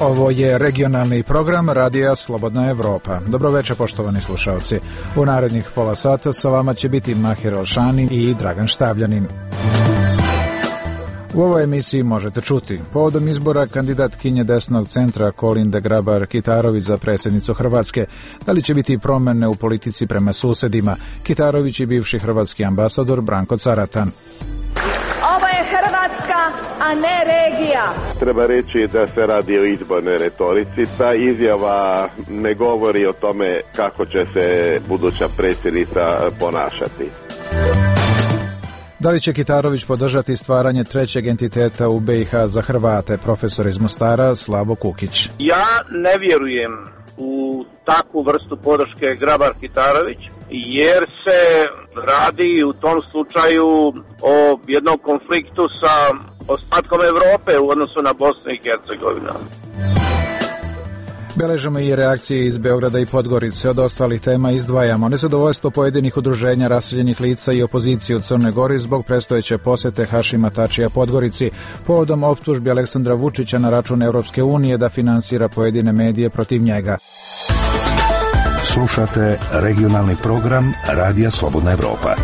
Ovo je regionalni program Radija Slobodna Evropa. Dobro večer, poštovani slušalci. U narednih pola sata sa vama će biti Mahir Alšani i Dragan Štavljanin. U ovoj emisiji možete čuti: povodom izbora kandidatkinje desnog centra Kolinde Grabar-Kitarović za predsjednicu Hrvatske, da li će biti promjene u politici prema susedima? Kitarović i bivši hrvatski ambasador Branko Caratan. Ovo je Hrvatska, a ne regija. Treba reći da se radi o izbornoj retorici. Ta izjava ne govori o tome kako će se buduća predsjednica ponašati. Da li će Kitarović podržati stvaranje trećeg entiteta u BiH za Hrvate? Profesor iz Mostara Slavo Kukić. Ja ne vjerujem u takvu vrstu podrške Grabar-Kitarović, jer se radi u tom slučaju o jednom konfliktu sa ostatkom Europe u odnosu na Bosnu i Hercegovinu. Beležimo i reakcije iz Beograda i Podgorice. Od ostalih tema izdvajamo nezadovoljstvo pojedinih udruženja raseljenih lica i opozicije u Crnoj Gori zbog predstojeće posete Hašima Tačija Podgorici, povodom optužbi Aleksandra Vučića na račun Europske unije da finansira pojedine medije protiv njega. Slušate regionalni program Radija Slobodna Evropa.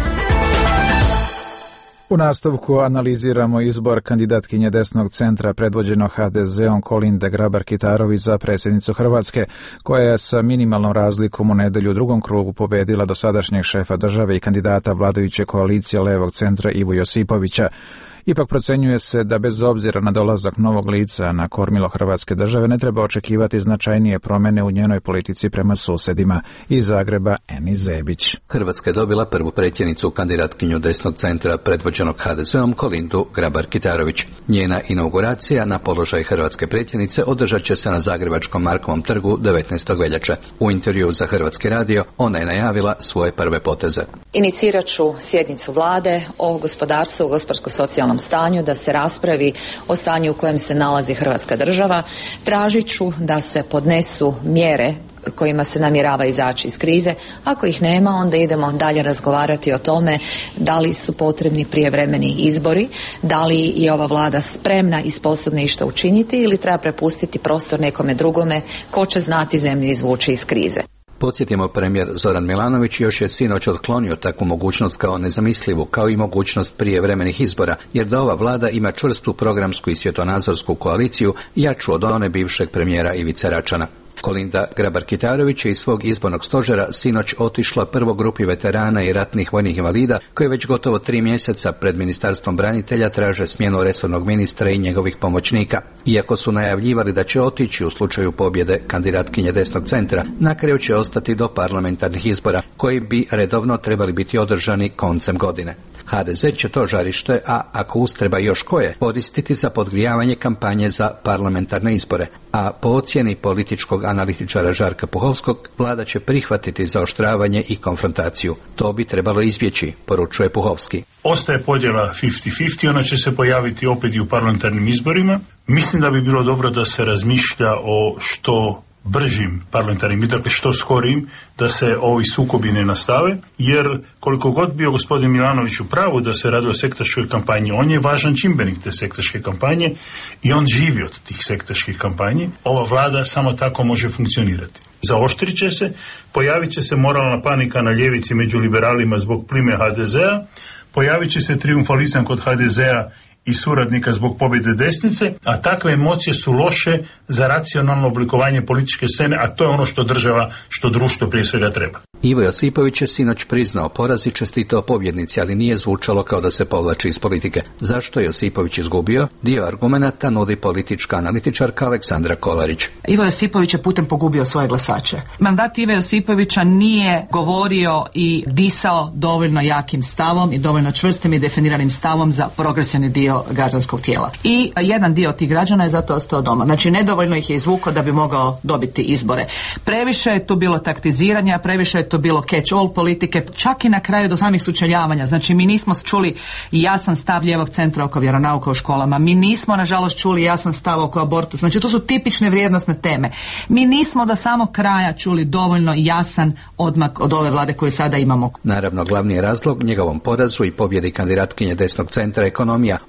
U nastavku analiziramo izbor kandidatkinje desnog centra predvođeno HDZ-om Kolinde Grabar-Kitarović za predsjednicu Hrvatske, koja je sa minimalnom razlikom u nedjelju u drugom krugu pobedila dosadašnjeg šefa države i kandidata vladajuće koalicije levog centra Ivu Josipovića. Ipak procenjuje se da bez obzira na dolazak novog lica na kormilo Hrvatske države ne treba očekivati značajnije promjene u njenoj politici prema susedima. Iz Zagreba Eni Zebić. Hrvatska je dobila prvu predsjednicu kandidatkinju desnog centra predvođenog HDZ-om Kolindu Grabar-Kitarović. Njena inauguracija na položaj hrvatske predsjednice održat će se na Zagrebačkom Markovom trgu 19. veljače. U intervjuu za Hrvatski radio ona je najavila svoje prve poteze. Inicirat ću sjednicu vlade o gospodarstvu, gospodarsko-socijalnom stanju, da se raspravi o stanju u kojem se nalazi Hrvatska država. Tražit ću da se podnesu mjere kojima se namjerava izaći iz krize. Ako ih nema, onda idemo dalje razgovarati o tome da li su potrebni prijevremeni izbori, da li je ova vlada spremna i sposobna išta učiniti ili treba prepustiti prostor nekome drugome ko će znati zemlju izvući iz krize. Podsjetimo, premijer Zoran Milanović još je sinoć otklonio takvu mogućnost kao nezamislivu, kao i mogućnost prijevremenih izbora, jer da ova vlada ima čvrstu programsku i svjetonazorsku koaliciju, jaču od one bivšeg premijera Ivice Račana. Kolinda Grabar-Kitarović je iz svog izbornog stožera sinoć otišla prvoj grupi veterana i ratnih vojnih invalida koji već gotovo 3 mjeseca pred Ministarstvom branitelja traže smjenu resornog ministra i njegovih pomoćnika. Iako su najavljivali da će otići u slučaju pobjede kandidatkinje desnog centra, na kraju će ostati do parlamentarnih izbora koji bi redovno trebali biti održani koncem godine. HDZ će to žarište, a ako ustreba još koje, koristiti za podgrijavanje kampanje za parlamentarne izbore. A po ocjeni političkog analitičara Žarka Puhovskog, vlada će prihvatiti zaoštravanje i konfrontaciju. To bi trebalo izbjeći, poručuje Puhovski. Ostaje podjela 50-50, ona će se pojaviti opet i u parlamentarnim izborima. Mislim da bi bilo dobro da se razmišlja o što bržim parlamentarnim, dakle što skorijim, da se ovi sukobi ne nastave, jer koliko god bio gospodin Milanović u pravu da se radi o sektaškoj kampanji, on je važan čimbenik te sektaške kampanje i on živi od tih sektaških kampanji. Ova vlada samo tako može funkcionirati. Zaoštrit će se, pojavit će se moralna panika na ljevici među liberalima zbog plime HDZ-a, pojavit će se trijumfalizam kod HDZ-a i suradnika zbog pobjede desnice, a takve emocije su loše za racionalno oblikovanje političke scene, a to je ono što država, što društvo prije svega treba. Ivo Josipović je sinoć priznao poraz i čestitao pobjednici, ali nije zvučalo kao da se povlači iz politike. Zašto je Josipović izgubio? Dio argumenata nudi politička analitičarka Aleksandra Kolarić. Ivo Josipović je putem pogubio svoje glasače. Mandat Ive Josipovića nije govorio i disao dovoljno jakim stavom i dovoljno čvrstim i definiranim stavom za progresivni dio građanskog tijela. I jedan dio tih građana je zato ostao doma. Znači, nedovoljno ih je izvukao da bi mogao dobiti izbore. Previše je tu bilo taktiziranja, previše je to bilo catch-all politike, čak i na kraju do samih sučeljavanja. Znači, mi nismo čuli jasan stav lijevog centra oko vjeronauka u školama. Mi nismo, nažalost, čuli jasan stav oko abortusa. Znači, to su tipične vrijednosne teme. Mi nismo do samog kraja čuli dovoljno jasan odmak od ove vlade koju sada imamo. Naravno, glavni je razlog njegovom porazu i pobjedi kandidatkinje desnog centra ekonomija,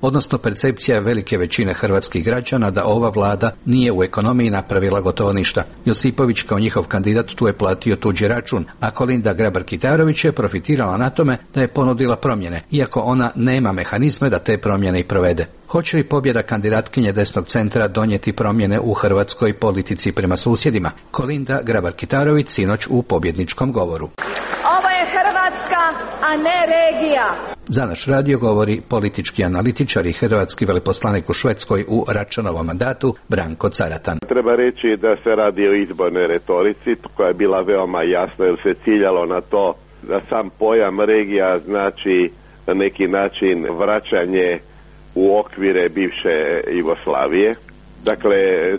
odnosno percepcija velike većine hrvatskih građana da ova vlada nije u ekonomiji napravila gotovo ništa. Josipović kao njihov kandidat tu je platio tuđi račun, a Kolinda Grabar-Kitarović je profitirala na tome da je ponudila promjene, iako ona nema mehanizme da te promjene i provede. Hoće li pobjeda kandidatkinje desnog centra donijeti promjene u hrvatskoj politici prema susjedima? Kolinda Grabar-Kitarović sinoć u pobjedničkom govoru. Ovo je Hrvatska, a ne regija. Za naš radio govori politički analitičar i hrvatski veleposlanik u Švedskoj u Račanovom mandatu Branko Caratan. Treba reći da se radi o izbornoj retorici koja je bila veoma jasna jer se ciljalo na to da sam pojam regija znači na neki način vraćanje u okvire bivše Jugoslavije. Dakle,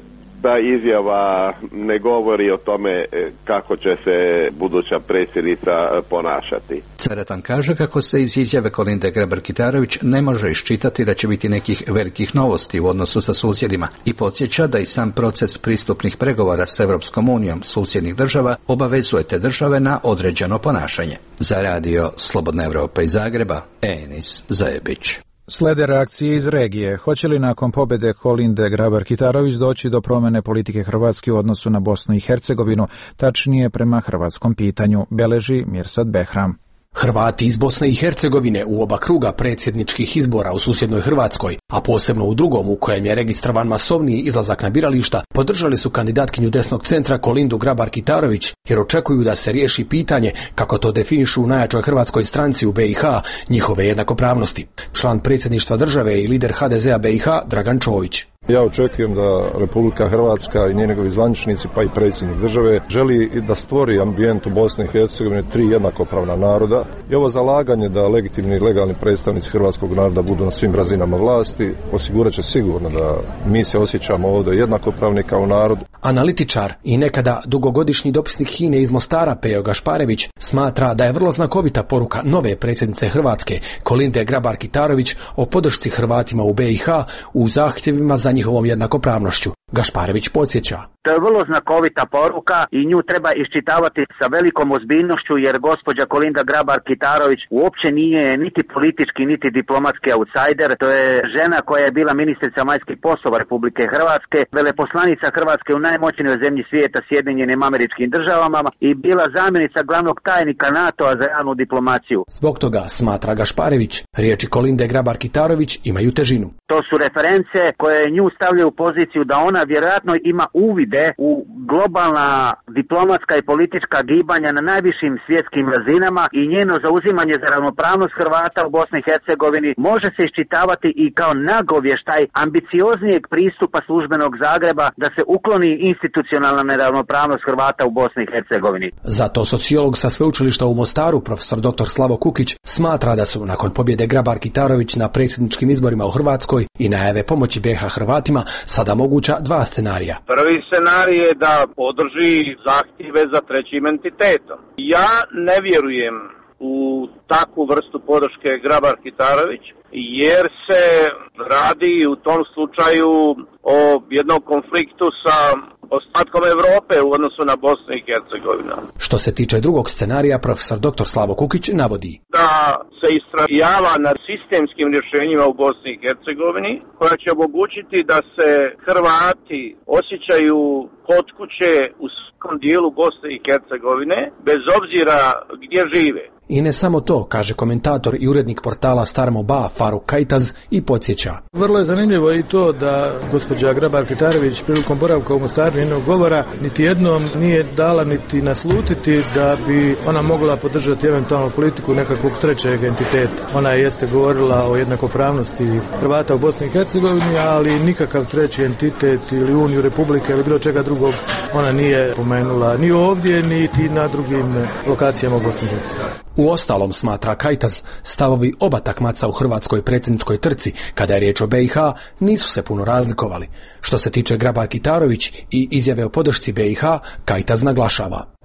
ta izjava ne govori o tome kako će se buduća predsjednica ponašati. Caratan kaže kako se iz izjave Kolinde Grabar-Kitarović ne može iščitati da će biti nekih velikih novosti u odnosu sa susjedima i podsjeća da i sam proces pristupnih pregovora s Europskom unijom susjednih država obavezuje te države na određeno ponašanje. Za radio Slobodna Evropa iz Zagreba, Enis Zajebić. Slede reakcije iz regije. Hoće li nakon pobjede Kolinde Grabar-Kitarović doći do promjene politike Hrvatske u odnosu na Bosnu i Hercegovinu, tačnije prema hrvatskom pitanju, beleži Mirsad Behram. Hrvati iz Bosne i Hercegovine u oba kruga predsjedničkih izbora u susjednoj Hrvatskoj, a posebno u drugom u kojem je registrovan masovniji izlazak na birališta, podržali su kandidatkinju desnog centra Kolindu Grabar-Kitarović jer očekuju da se riješi pitanje, kako to definišu u najjačoj hrvatskoj stranci u BiH, njihove jednakopravnosti. Član predsjedništva države i lider HDZ-a BiH Dragan Čović. Ja očekujem da Republika Hrvatska i njeni zvaničnici, pa i predsjednik države, želi da stvori ambijent u Bosni i Hercegovini tri jednakopravna naroda. I ovo zalaganje da legitimni i legalni predstavnici hrvatskog naroda budu na svim razinama vlasti osigurat će sigurno da mi se osjećamo ovdje jednakopravni kao narod. Analitičar i nekada dugogodišnji dopisnik HINA-e iz Mostara Pejo Gašparević smatra da je vrlo znakovita poruka nove predsjednice Hrvatske Kolinde Grabar-Kitarović o podršci Hrvatima u BiH u zahtjevima za njihovom jednakopravnošću. Gašparević podsjeća. To je vrlo znakovita poruka i nju treba iščitavati sa velikom ozbiljnošću jer gospođa Kolinda Grabar-Kitarović uopće nije niti politički niti diplomatski outsider. To je žena koja je bila ministrica vanjskih poslova Republike Hrvatske, veleposlanica Hrvatske u najmoćnijoj zemlji svijeta Sjedinjenim Američkim Državama i bila zamjenica glavnog tajnika NATO-a za javnu diplomaciju. Zbog toga, smatra Gašparević, riječi Kolinde Grabar-Kitarović imaju težinu. To su reference koje nju stavljaju u poziciju da ona vjerojatno ima uvide u globalna diplomatska i politička gibanja na najvišim svjetskim razinama i njeno zauzimanje za ravnopravnost Hrvata u Bosni i Hercegovini može se iščitavati i kao nagovještaj ambicioznijeg pristupa službenog Zagreba da se ukloni institucionalna neravnopravnost Hrvata u Bosni i Hercegovini. Zato sociolog sa sveučilišta u Mostaru, profesor dr. Slavo Kukić, smatra da su nakon pobjede Grabar-Kitarović na predsjedničkim izborima u Hrvatskoj i najave pomoći BiH Hrvatima sada moguća dva scenarija. Prvi scenarij je da podrži zahtjeve za trećim entitetom. Ja ne vjerujem u takvu vrstu podrške Grabar-Kitarović jer se radi u tom slučaju o jednom konfliktu sa ostatkom Europe u odnosu na Bosnu i Hercegovinu. Što se tiče drugog scenarija, profesor dr. Slavo Kukić navodi da se istrajava na sistemskim rješenjima u Bosni i Hercegovini koja će omogućiti da se Hrvati osjećaju kod kuće u svakom dijelu Bosne i Hercegovine bez obzira gdje žive. I ne samo to, kaže komentator i urednik portala Starmo.ba Faruk Kajtaz i podsjeća. Vrlo je zanimljivo i to da gospođa Grabar-Kitarović prilikom boravka u Mostaru njenog govora niti jednom nije dala niti naslutiti da bi ona mogla podržati eventualnu politiku nekakvog trećeg entiteta. Ona jeste govorila o jednakopravnosti Hrvata u Bosni i Hercegovini, ali nikakav treći entitet ili uniju republike ili bilo čega drugog ona nije pomenula ni ovdje niti na drugim lokacijama u Bosni i Hercegovini. Uostalom, smatra Kajtaz, stavovi oba takmaca u hrvatskoj predsjedničkoj trci, kada je riječ o BiH, nisu se puno razlikovali. Što se tiče Grabar-Kitarović i izjave o podršci BiH, Kajtaz naglašava.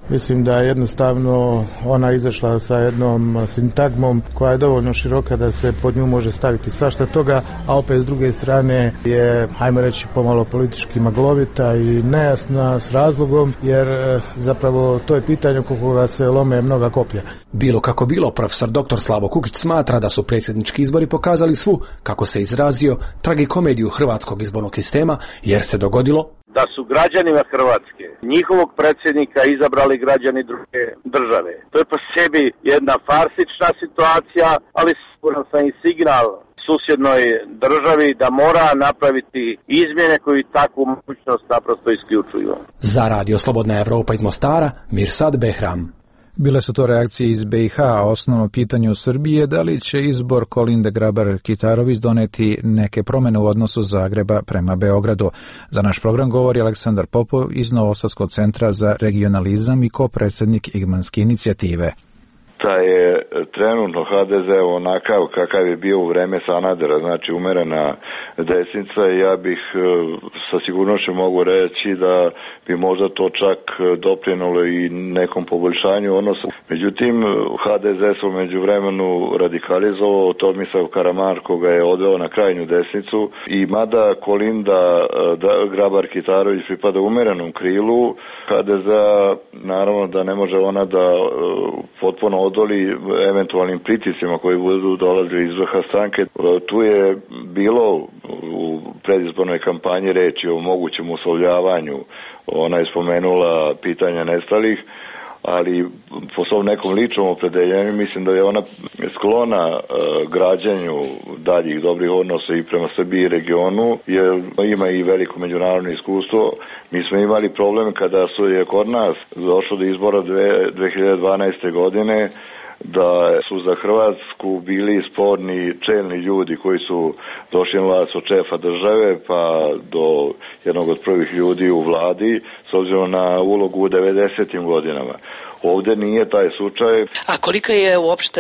Mislim da je jednostavno ona izašla sa jednom sintagmom koja je dovoljno široka da se pod nju može staviti svašta toga, a opet s druge strane je, hajmo reći, pomalo politički maglovita i nejasna s razlogom, jer zapravo to je pitanje oko koga se lome mnoga koplja. Bilo kako bilo, profesor dr. Slavo Kukić smatra da su predsjednički izbori pokazali svu, kako se izrazio, tragikomediju hrvatskog izbornog sistema, jer se dogodilo da su građanima Hrvatske njihovog predsjednika izabrali građani druge države. To je po sebi jedna farsična situacija, ali siguran sam i signal susjednoj državi da mora napraviti izmjene koji takvu mogućnost naprosto isključuju. Za Radio Slobodna Evropa iz Mostara, Mirsad Behram. Bile su to reakcije iz BiH, a osnovno pitanje u Srbiji je da li će izbor Kolinde Grabar-Kitarović doneti neke promjene u odnosu Zagreba prema Beogradu. Za naš program govori Aleksandar Popov iz Novosadskog centra za regionalizam i kopredsjednik Igmanske inicijative. Da je trenutno HDZ onakav kakav je bio u vreme Sanadera, znači umerena desnica, ja bih sa sigurnošću mogu reći da bi možda to čak doprinjelo i nekom poboljšanju odnosa. Međutim, HDZ se u međuvremenu radikalizovao, Tomislav Karamarko ga je odveo na krajnju desnicu i mada Kolinda Grabar-Kitarović pripada umerenom krilu, HDZ naravno da ne može ona da potpuno odoli eventualnim pritiscima koji budu dolazili iz vrha stranke. Tu je bilo u predizbornoj kampanji reči o mogućem uslovljavanju. Ona je spomenula pitanja nestalih, ali po svom nekom ličnom opredeljenju mislim da je ona sklona građenju daljih dobrih odnosa i prema Srbiji i regionu, jer ima i veliko međunarodno iskustvo. Mi smo imali problem kada je kod nas došlo do izbora 2012. godine, da su za Hrvatsku bili sporni čelni ljudi koji su došli na vlast od šefa države pa do jednog od prvih ljudi u vladi s obzirom na ulogu u 90. godinama. Ovdje nije taj slučaj. A kolika je uopšte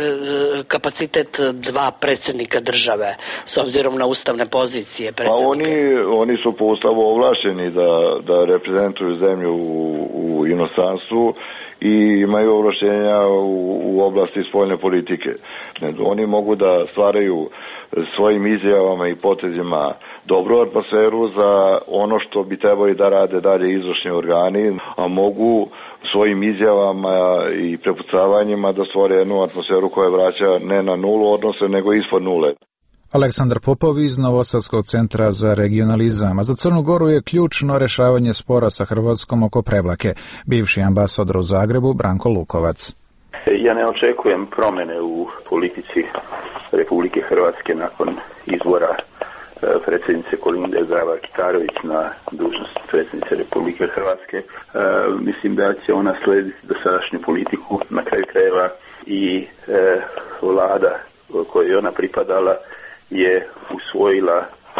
kapacitet dva predsjednika države s obzirom na ustavne pozicije predsjednika? Pa oni su po ustavu ovlašteni da reprezentuju zemlju u inostranstvu i imaju ovlaštenja u oblasti spoljne politike. Oni mogu da stvaraju svojim izjavama i potezima dobru atmosferu za ono što bi trebali da rade dalje izvršni organi, a mogu svojim izjavama i prepucavanjima da stvore jednu atmosferu koja vraća ne na nulu odnose, nego ispod nule. Aleksandar Popov iz Novosadskog centra za regionalizam. A za Crnu Goru je ključno rešavanje spora sa Hrvatskom oko Prevlake. Bivši ambasador u Zagrebu Branko Lukovac. Ja ne očekujem promjene u politici Republike Hrvatske nakon izbora predsjednice Kolinde Grabar-Kitarović na dužnost predsjednice Republike Hrvatske. Mislim da će ona slijediti dosadašnju politiku, na kraju krajeva i vlada kojoj je ona pripadala je usvojila,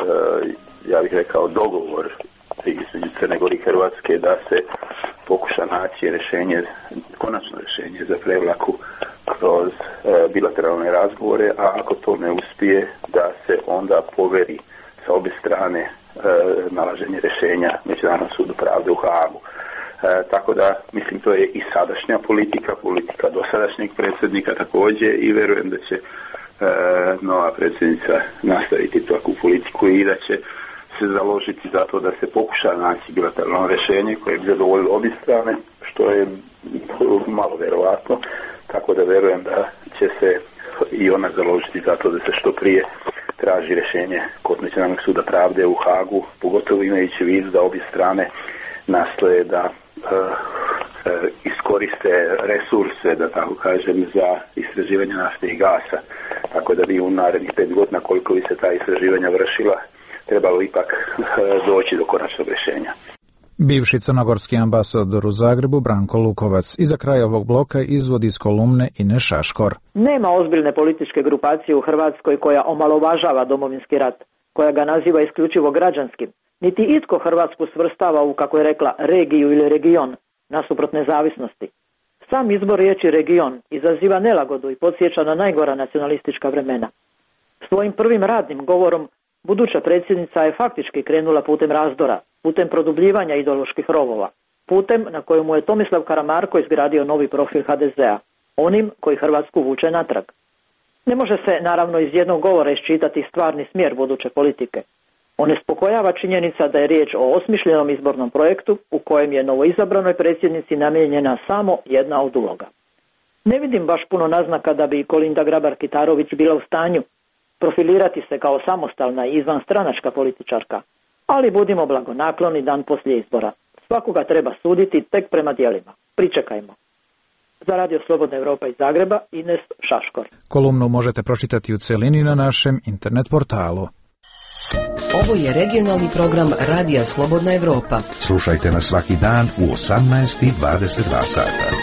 ja bih rekao, dogovor između Crne Gore i Hrvatske da se pokuša naći rješenje, konačno rješenje za Prevlaku kroz bilateralne razgovore, a ako to ne uspije da se onda poveri sa obje strane nalaženje rješenja Međunarodnom sudu pravde u Haagu. Tako da, mislim, to je i sadašnja politika dosadašnjeg predsjednika također i vjerujem da će nova predsjednica nastaviti takvu politiku i da će se založiti za to da se pokuša naći bilateralno rješenje koje bi zadovoljilo obje strane, što je malo vjerovatno, tako da vjerujem da će se i ona založiti za to da se što prije traži rješenje kod Međunarodnog suda pravde u Haagu, pogotovo imajući u vidu da obje strane nastoje da iskoriste resurse, da tako kažem, za istraživanje nafte i gasa. Tako da bi u narednih 5 godina, koliko bi se ta istraživanja vršila, trebalo ipak doći do konačnog rješenja. Bivši crnogorski ambasador u Zagrebu Branko Lukovac. I za kraj ovog bloka izvod iz kolumne Ine Šaškor. Nema ozbiljne političke grupacije u Hrvatskoj koja omalovažava Domovinski rat, koja ga naziva isključivo građanskim. Niti itko Hrvatsku svrstava u, kako je rekla, regiju ili region, nasuprot nezavisnosti. Sam izbor riječi region izaziva nelagodu i podsjeća na najgora nacionalistička vremena. Svojim prvim radnim govorom buduća predsjednica je faktički krenula putem razdora, putem produbljivanja ideoloških rovova. putem na kojemu je Tomislav Karamarko izgradio novi profil HDZ-a, onim koji Hrvatsku vuče natrag. Ne može se naravno iz jednog govora iščitati stvarni smjer buduće politike. On ne spokojava činjenica da je riječ o osmišljenom izbornom projektu u kojem je novoizabranoj predsjednici namijenjena samo jedna od uloga. Ne vidim baš puno naznaka da bi Kolinda Grabar-Kitarović bila u stanju profilirati se kao samostalna i izvanstranačka političarka, ali budimo blagonakloni dan poslije izbora. Svakoga treba suditi tek prema djelima. Pričekajmo. Za Radio Slobodna Europa iz Zagreba, Ines Šaškor. Kolumnu možete pročitati u celini na našem internet portalu. Ovo je regionalni program Radija Slobodna Europa. Slušajte nas svaki dan u 18:22 sata.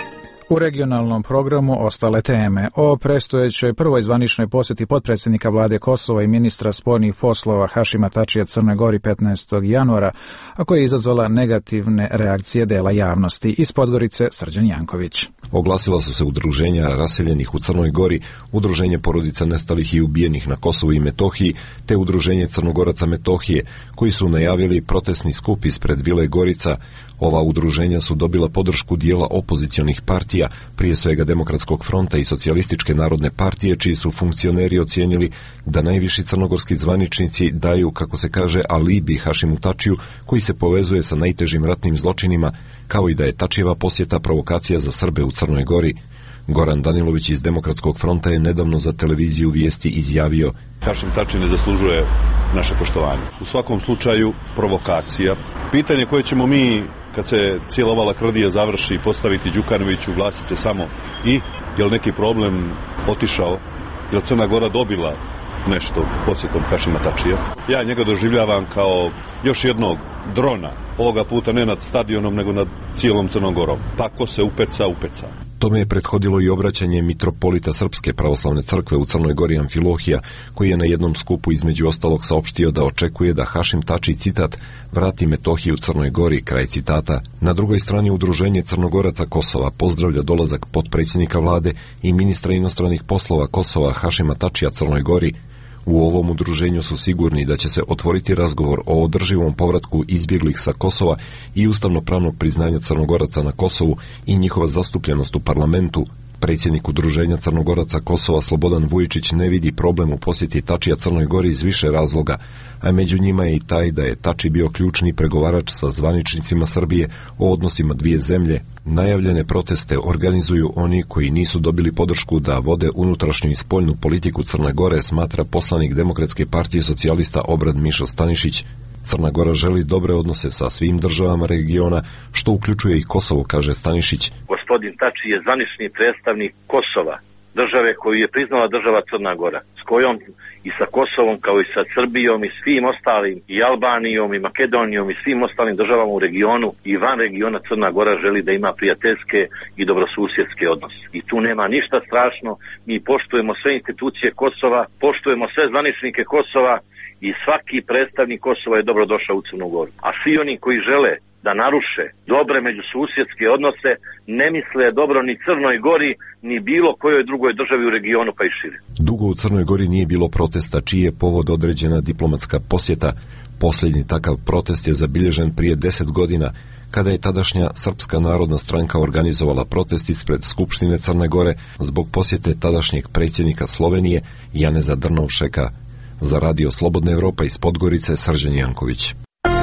U regionalnom programu ostale teme o predstojećoj prvoj zvaničnoj posjeti potpredsjednika vlade Kosova i ministra spoljnih poslova Hašima Tačija Crnoj Gori 15. januara, a koja je izazvala negativne reakcije dela javnosti. Iz Podgorice Srđan Janković. Oglasila su se udruženja raseljenih u Crnoj Gori, udruženje porodica nestalih i ubijenih na Kosovu i Metohiji, te udruženje Crnogoraca Metohije, koji su najavili protestni skup ispred Vile Gorica. Ova udruženja su dobila podršku dijela opozicionih partija, prije svega Demokratskog fronta i Socijalističke narodne partije, čiji su funkcioneri ocijenili da najviši crnogorski zvaničnici daju, kako se kaže, alibi Hašimu Tačiju, koji se povezuje sa najtežim ratnim zločinima, kao i da je Tačijeva posjeta provokacija za Srbe u Crnoj Gori. Goran Danilović iz Demokratskog fronta je nedavno za televiziju Vijesti izjavio: Hašim Tači ne zaslužuje naše poštovanje. U svakom slučaju provokacija. Pitanje koje ćemo mi, kad se cijela ova lakrdija završi, postaviti Đukanoviću, Vlasice samo i je li neki problem otišao, je li Crna Gora dobila nešto posjetom Hašima Tačija. Ja njega doživljavam kao još jednog drona, ovoga puta ne nad stadionom nego nad cijelom Crnom Gorom. Pa ko se upeca, upeca. Tome je prethodilo i obraćanje mitropolita Srpske pravoslavne crkve u Crnoj Gori Amfilohija, koji je na jednom skupu između ostalog saopštio da očekuje da Hašim Tači, citat, vrati Metohiju Crnoj Gori, kraj citata. Na drugoj strani udruženje Crnogoraca Kosova pozdravlja dolazak potpredsjednika vlade i ministra inostranih poslova Kosova Hašima Tačija Crnoj Gori. U ovom udruženju su sigurni da će se otvoriti razgovor o održivom povratku izbjeglih sa Kosova i ustavno-pravnog priznanja Crnogoraca na Kosovu i njihova zastupljenost u parlamentu. Predsjednik udruženja Crnogoraca Kosova Slobodan Vujičić ne vidi problem u posjeti Tačija Crnoj Gori iz više razloga, a među njima je i taj da je Tači bio ključni pregovarač sa zvaničnicima Srbije o odnosima dvije zemlje. Najavljene proteste organizuju oni koji nisu dobili podršku da vode unutrašnju i spoljnu politiku Crne Gore, smatra poslanik Demokratske partije socijalista Obrad Mišo Stanišić. Crna Gora želi dobre odnose sa svim državama regiona, što uključuje i Kosovo, kaže Stanišić. Gospodin Tači je zvanični predstavnik Kosova, države koju je priznala država Crna Gora, s kojom i sa Kosovom kao i sa Srbijom i svim ostalim, i Albanijom i Makedonijom i svim ostalim državama u regionu i van regiona Crna Gora želi da ima prijateljske i dobrosusjedske odnose. I tu nema ništa strašno, mi poštujemo sve institucije Kosova, poštujemo sve zvaničnike Kosova i svaki predstavnik Kosova je dobrodošao u Crnu Goru. A svi oni koji žele da naruše dobre međususjedske odnose ne misle dobro ni Crnoj Gori, ni bilo kojoj drugoj državi u regionu pa i šire. Dugo u Crnoj Gori nije bilo protesta čiji je povod određena diplomatska posjeta. Posljednji takav protest je zabilježen prije 10 godina, kada je tadašnja Srpska narodna stranka organizovala protest ispred Skupštine Crne Gore zbog posjete tadašnjeg predsjednika Slovenije Janeza Drnovšeka. Za Radio Slobodna Europa iz Podgorice Srđan Janković.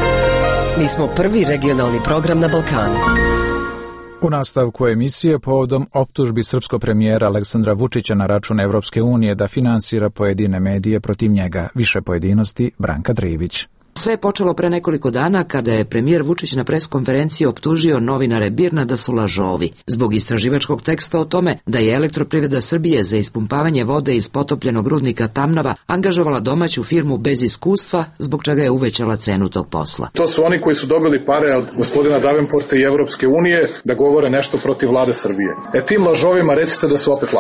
Mi smo prvi regionalni program na Balkanu. U nastavku emisije povodom optužbi srpskog premijera Aleksandra Vučića na račun Evropske unije da finansira pojedine medije protiv njega. Više pojedinosti Branka Drivić. Sve je počelo pre nekoliko dana kada je premijer Vučić na preskonferenciji optužio novinare BIRN-a da su lažovi zbog istraživačkog teksta o tome da je Elektroprivreda Srbije za ispumpavanje vode iz potopljenog rudnika Tamnava angažovala domaću firmu bez iskustva, zbog čega je uvećala cenu tog posla. To su oni koji su dobili pare od gospodina Davenporta i Evropske unije da govore nešto protiv vlade Srbije. Tim lažovima recite da su opet lagali.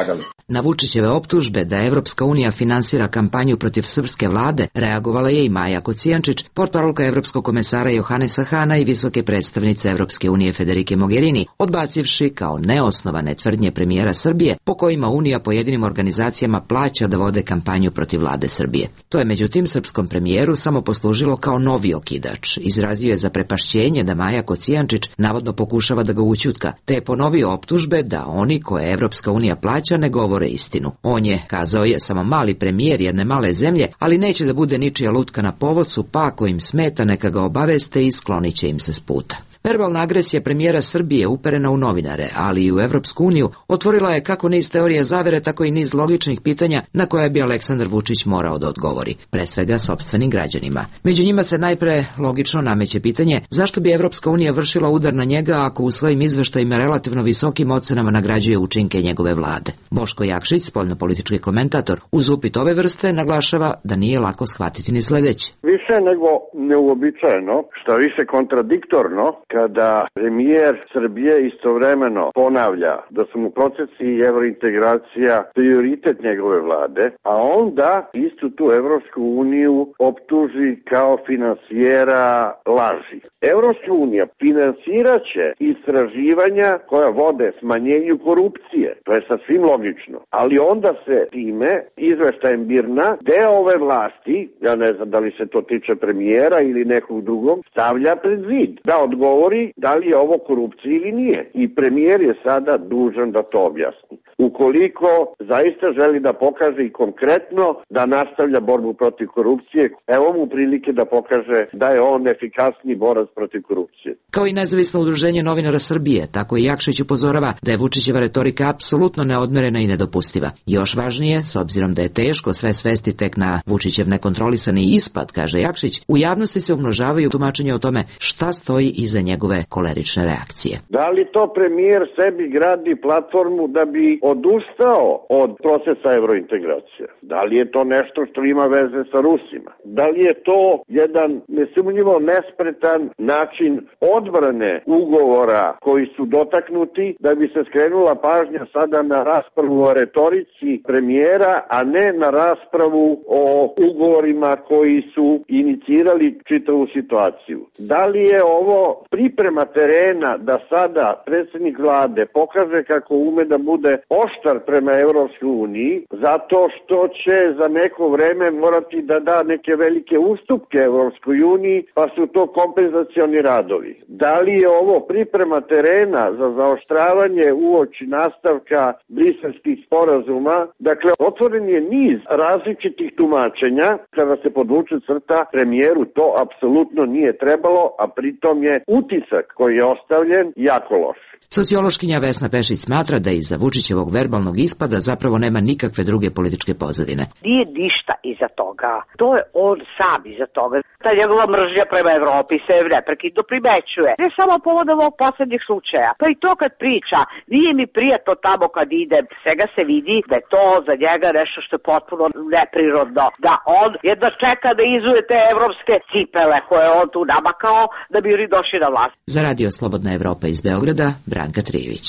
Na Vučićeve optužbe da Evropska unija finansira kampanju protiv srpske vlade reagovala je i Maja Kocijančić, portparolka Evropskog komesara Johannesa Hana i visoke predstavnice Evropske unije Federike Mogherini, odbacivši kao neosnovane tvrdnje premijera Srbije po kojima Unija pojedinim organizacijama plaća da vode kampanju protiv vlade Srbije. To je međutim srpskom premijeru samo poslužilo kao novi okidač. Izrazio je zaprepašćenje da Maja Kocijančić navodno pokušava da ga ućutka, te je ponovio optužbe da oni koje Evropska unija plaća ne govore istinu. On je, kazao je, samo mali premijer jedne male zemlje, ali neće da bude ničija lutka na povodcu, pa ako im smeta neka ga obaveste i sklonit će im se s puta. Verbalna agresija premijera Srbije uperena u novinare, ali i u Evropsku uniju, otvorila je kako niz teorija zavere, tako i niz logičnih pitanja na koje bi Aleksandar Vučić morao da odgovori, pre svega sopstvenim građanima. Među njima se najpre logično nameće pitanje zašto bi Evropska unija vršila udar na njega ako u svojim izveštajima relativno visokim ocenama nagrađuje učinke njegove vlade. Boško Jakšić, spoljnopolitički komentator, uz upit ove vrste naglašava da nije lako shvatiti ni sledeće. Više nego neuobičajeno, što više kontradiktorno, kada premijer Srbije istovremeno ponavlja da su mu procesi evrointegracija prioritet njegove vlade, a onda istu tu Evropsku uniju optuži kao finansijera laži. Evropska unija finansiraće istraživanja koja vode smanjenju korupcije, to je sasvim logično, ali onda se time izveštajem BIRN-a deo ove vlasti, ja ne znam da li se to tiče premijera ili nekog drugog, stavlja pred zid da odgovori da li je ovo korupcija ili nije. I premijer je sada dužan da to objasni. Ukoliko zaista želi da pokaže i konkretno da nastavlja borbu protiv korupcije, evo mu prilike da pokaže da je on efikasni borac protiv korupcije. Kao i nezavisno udruženje novinara Srbije, tako i Jakšić upozorava da je Vučićeva retorika apsolutno neodmerena i nedopustiva. Još važnije, s obzirom da je teško sve svesti tek na Vučićev nekontrolisani ispad, kaže Jakšić, u javnosti se umnožavaju tumačenja o tome šta stoji iza njegove kolerične reakcije. Da li to premijer sebi gradi platformu da bi odustao od procesa evrointegracije? Da li je to nešto što ima veze sa Rusima? Da li je to jedan nesumnjivo nespretan način odbrane ugovora koji su dotaknuti da bi se skrenula pažnja sada na raspravu o retorici premijera, a ne na raspravu o ugovorima koji su inicirali čitavu situaciju? Da li je ovo priprema terena da sada predsjednik vlade pokaže kako ume da bude oštar prema Evropskoj uniji, zato što će za neko vreme morati da da neke velike ustupke Evropskoj uniji, pa su to kompenzacioni radovi? Da li je ovo priprema terena za zaoštravanje uoči nastavka briselskih sporazuma? Dakle, otvoren je niz različitih tumačenja. Kada se podvuče crta, premijeru to apsolutno nije trebalo, a pritom je utisak koji je ostavljen jako loš. Sociološkinja Vesna Pešić smatra da iza Vučićevog verbalnog ispada zapravo nema nikakve druge političke pozadine. Nije ništa iza toga. To je on sam iza toga. Ta njegova mržnja prema Evropi se neprekidno primećuje. Ne samo povodom ovog poslednjih slučaja. Pa i to kad priča, nije mi prijatno tamo kad idem. Svega se vidi da je to za njega nešto što je potpuno neprirodno. Da on jedva čeka da izuje te evropske cipele koje on tu namakao da bi oni došli na vlast. Za Radio Slobodna Evropa iz Beograda, Branka Trijević.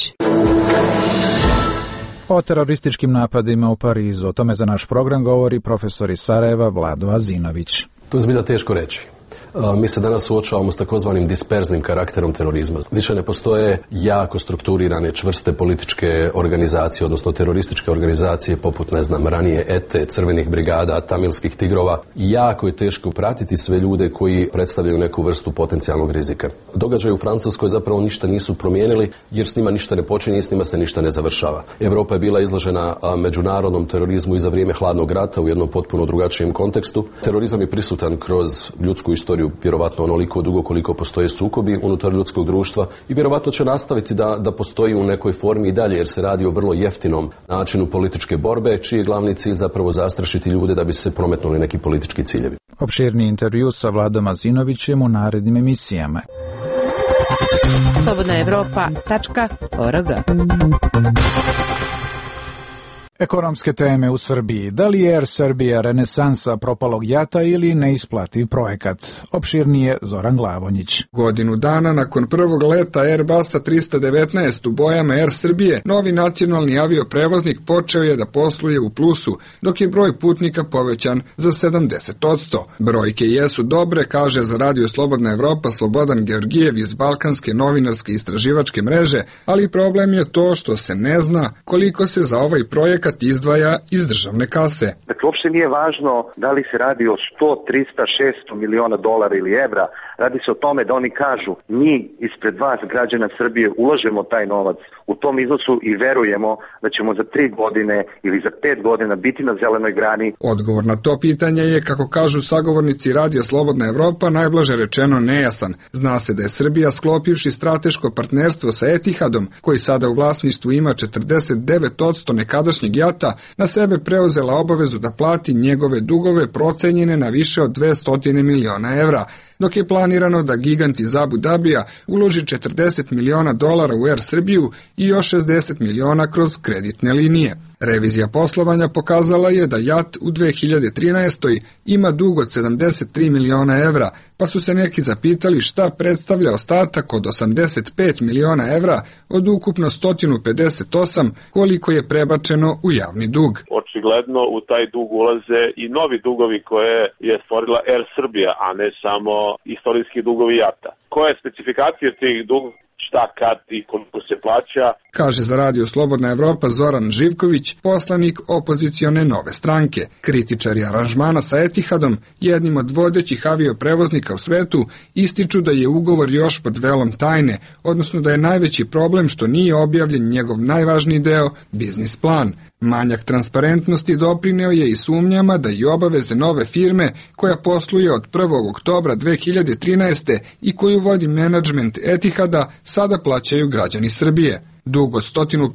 O terorističkim napadima u Parizu, o tome za naš program govori profesor iz Sarajeva Vlado Azinović. To je zbilja teško reći. Mi se danas suočavamo s takozvanim disperznim karakterom terorizma. Više ne postoje jako strukturirane, čvrste političke organizacije, odnosno terorističke organizacije poput, ne znam, ranije ETE, crvenih brigada, tamilskih tigrova. Jako je teško pratiti sve ljude koji predstavljaju neku vrstu potencijalnog rizika. Događaje u Francuskoj zapravo ništa nisu promijenili jer s njima ništa ne počinje i s njima se ništa ne završava. Evropa je bila izložena međunarodnom terorizmu i za vrijeme hladnog rata u jednom potpuno drugačijem kontekstu. Terorizam je prisutan kroz ljudsku istoriju vjerovatno onoliko dugo koliko postoje sukobi unutar ljudskog društva i vjerovatno će nastaviti da postoji u nekoj formi i dalje jer se radi o vrlo jeftinom načinu političke borbe čiji je glavni cilj zapravo zastrašiti ljude da bi se prometnuli neki politički ciljevi. Opširni intervju sa Vladom Azinovićem u narednim emisijama. slobodnaevropa.org Ekonomske teme u Srbiji. Da li je Air Srbija renesansa propalog JAT-a ili neisplativ projekat? Opširnije Zoran Glavonjić. Godinu dana nakon prvog leta Airbusa 319 u bojama Air Srbije, novi nacionalni avioprevoznik počeo je da posluje u plusu, dok je broj putnika povećan za 70%. Brojke jesu dobre, kaže za Radio Slobodna Evropa Slobodan Georgijev iz Balkanske novinarske istraživačke mreže, ali problem je to što se ne zna koliko se za ovaj projekat izdvaja iz državne kase. Dakle, uopšte nije važno da li se radi o 100, 300, 600 miliona dolara ili evra. Radi se o tome da oni kažu mi ispred vas, građana Srbije, ulažemo taj novac u tom iznosu i verujemo da ćemo za 3 godine ili za 5 godina biti na zelenoj grani. Odgovor na to pitanje je, kako kažu sagovornici Radija Slobodna Evropa, najblaže rečeno nejasan. Zna se da je Srbija, sklopivši strateško partnerstvo sa Etihadom, koji sada u vlasništvu ima 49% nekadašnjeg JAT-a, na sebe preuzela obavezu da plati njegove dugove procenjene na više od 200 miliona evra, dok je planirano da gigant iz Abu Dabija uloži 40 miliona dolara u Air Srbiju i još 60 miliona kroz kreditne linije. Revizija poslovanja pokazala je da JAT u 2013. ima dug od 73 miliona evra, pa su se neki zapitali šta predstavlja ostatak od 85 miliona evra od ukupno 158 koliko je prebačeno u javni dug. Očigledno u taj dug ulaze i novi dugovi koje je stvorila Air Srbija, a ne samo istorijski dugovi JAT-a. Koje specifikacije tih dugova, šta, kad i koliko se plaća, kaže za Radio Slobodna Evropa Zoran Živković, poslanik opozicione Nove stranke. Kritičari aranžmana sa Etihadom, jednim od vodećih avioprevoznika u svetu, ističu da je ugovor još pod velom tajne, odnosno da je najveći problem što nije objavljen njegov najvažniji deo, biznis plan. Manjak transparentnosti doprineo je i sumnjama da i obaveze nove firme, koja posluje od 1. oktobra 2013. i koju vodi menadžment Etihada, sada plaćaju građani Srbije. Dug od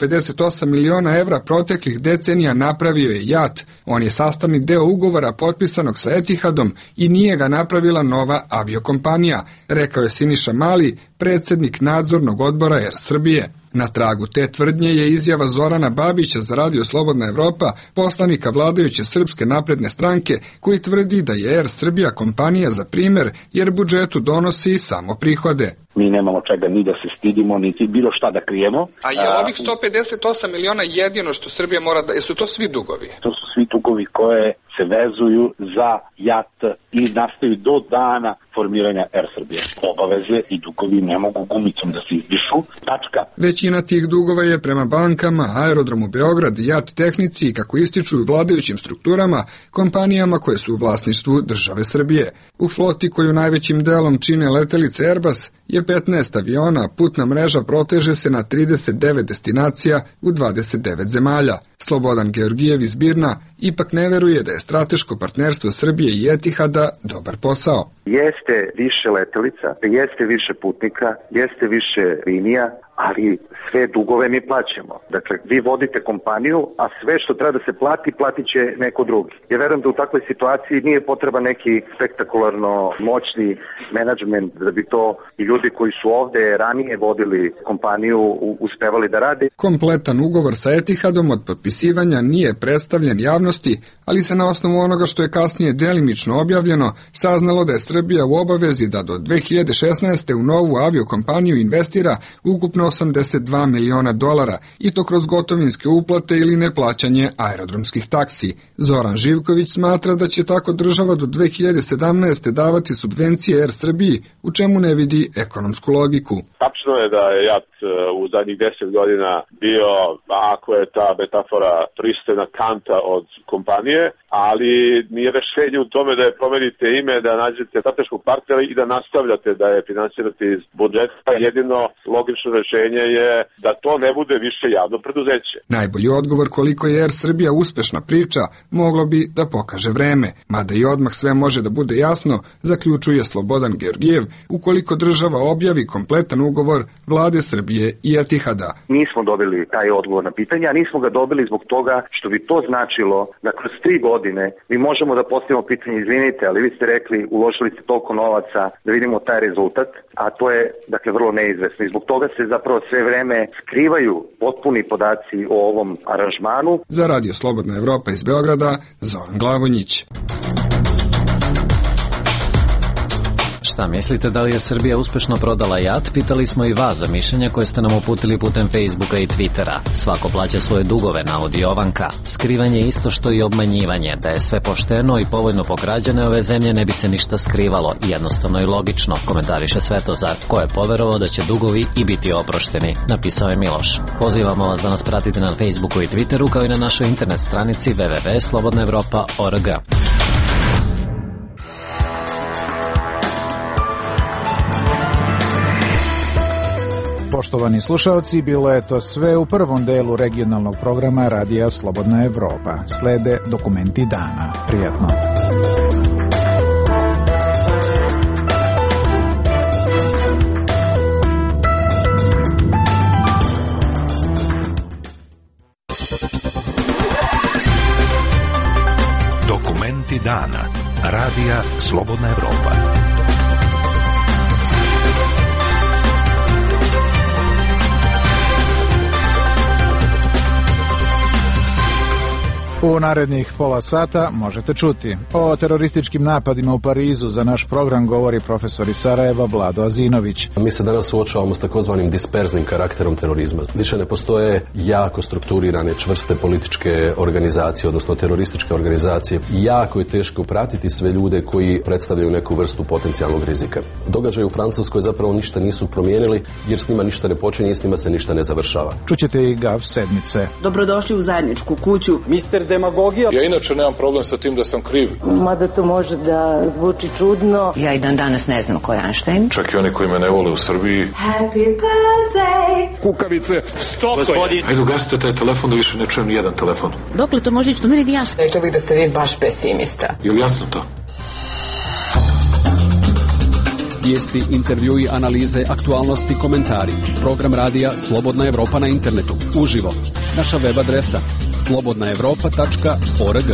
158 miliona evra proteklih decenija napravio je JAT. On je sastavni deo ugovora potpisanog sa Etihadom i nije ga napravila nova aviokompanija, rekao je Siniša Mali, predsjednik nadzornog odbora Air Srbije. Na tragu te tvrdnje je izjava Zorana Babića za Radio Slobodna Evropa, poslanika vladajuće Srpske napredne stranke, koji tvrdi da je Air Srbija kompanija za primer jer budžetu donosi samo prihode. Mi nemamo čega ni da se stidimo, niti bilo šta da krijemo. A je ovih 158 miliona jedino što Srbija mora da... Jesu to svi dugovi? To su svi dugovi koje se vezuju za JAT i nastaju do dana formiranja Air Srbije. Obaveze i dugovi ne mogu gumicom da se izdišu. Tačka. Većina tih dugova je prema bankama, Aerodromu Beograd, JAT Tehnici i, kako ističu u vladajućim strukturama, kompanijama koje su u vlasništvu države Srbije. U floti koju najvećim delom čine letelice Airbus je 15 aviona, putna mreža proteže se na 39 destinacija u 29 zemalja. Slobodan Georgijev iz Birna ipak ne veruje da je strateško partnerstvo Srbije i Etihada dobar posao. Jeste više letelica, jeste više putnika, jeste više linija, ali sve dugove mi plaćamo. Dakle, vi vodite kompaniju, a sve što treba da se plati, platit će neko drugi. Ja verujem da u takvoj situaciji nije potreba neki spektakularno moćni menadžment da bi to i ljudi koji su ovde ranije vodili kompaniju uspevali da rade. Kompletan ugovor sa Etihadom od potpisivanja nije predstavljen javnosti, ali se na osnovu onoga što je kasnije delimično objavljeno saznalo da je Srbija u obavezi da do 2016. u novu aviokompaniju investira ukupno 82 miliona dolara i to kroz gotovinske uplate ili neplaćanje aerodromskih taksi. Zoran Živković smatra da će tako država do 2017. davati subvencije Air Srbiji, u čemu ne vidi ekonomsku logiku. Tačno je da je JAT u zadnjih 10 godina bio, ako je ta metafora pristojna, kanta od kompanije, ali nije rešenje u tome da je promenite ime, da nađete strateškog partnera i da nastavljate da je finansirate iz budžeta. Jedino logično rešenje je da to ne bude više javno preduzeće. Najbolji odgovor koliko je Air Srbija uspešna priča moglo bi da pokaže vreme, mada i odmah sve može da bude jasno, zaključuje Slobodan Georgijev, ukoliko država objavi kompletan ugovor vlade Srbije i Etihada. Nismo dobili taj odgovor na pitanje, a nismo ga dobili zbog toga što bi to značilo da kroz 3 godine mi možemo da postavimo pitanje, izvinite, ali vi ste rekli uložili ste toliko novaca da vidimo taj rezultat, a to je dakle vrlo neizvesno i zbog toga se zapravo zapravo sve vreme skrivaju potpuni podaci o ovom aranžmanu. Za Radio Slobodna Evropa iz Beograda, Zoran Glavonjić. Šta mislite, da li je Srbija uspešno prodala JAT? Pitali smo i vas za mišljenje koje ste nam uputili putem Facebooka i Twittera. Svako plaća svoje dugove, navodi Jovanka. Skrivanje je isto što i obmanjivanje. Da je sve pošteno i povoljno po građane ove zemlje, ne bi se ništa skrivalo. Jednostavno i logično, komentariše Svetozar. Ko je poverovao da će dugovi i biti oprošteni, napisao je Miloš. Pozivamo vas da nas pratite na Facebooku i Twitteru, kao i na našoj internet stranici www.slobodnaevropa.org. Poštovani slušalci, bilo je to sve u prvom delu regionalnog programa Radija Slobodna Evropa. Slede dokumenti dana. Prijatno. Dokumenti dana. Radija Slobodna Evropa. U narednih pola sata možete čuti o terorističkim napadima u Parizu. Za naš program govori profesor iz Sarajeva Vlado Azinović. Mi se danas suočavamo s takozvanim disperznim karakterom terorizma. Više ne postoje jako strukturirane, čvrste političke organizacije, odnosno terorističke organizacije. Jako je teško pratiti sve ljude koji predstavljaju neku vrstu potencijalnog rizika. Događaje u Francuskoj zapravo ništa nisu promijenili, jer s njima ništa ne počinje i s njima se ništa ne završava. Čućete i Gav sedmice. Dobrodošli u zajedničku kuću. Mister demagogija. Ja inače nemam problem sa tim da sam kriv. Mada to može da zvuči čudno. Ja i dan danas ne znam ko je Einstein. Čak i oni koji me ne vole u Srbiji. Happy birthday! Kukavice, stokoje! Ajde ugasite taj telefon da više ne čujem nijedan telefon. Dokle to može ići, to meni jasno. Rekla bih da ste vi baš pesimista. Je li jasno to? Vijesti, intervjui, analize, aktualnosti, komentari. Program radija Slobodna Evropa na internetu. Uživo. Naša web adresa slobodnaevropa.org.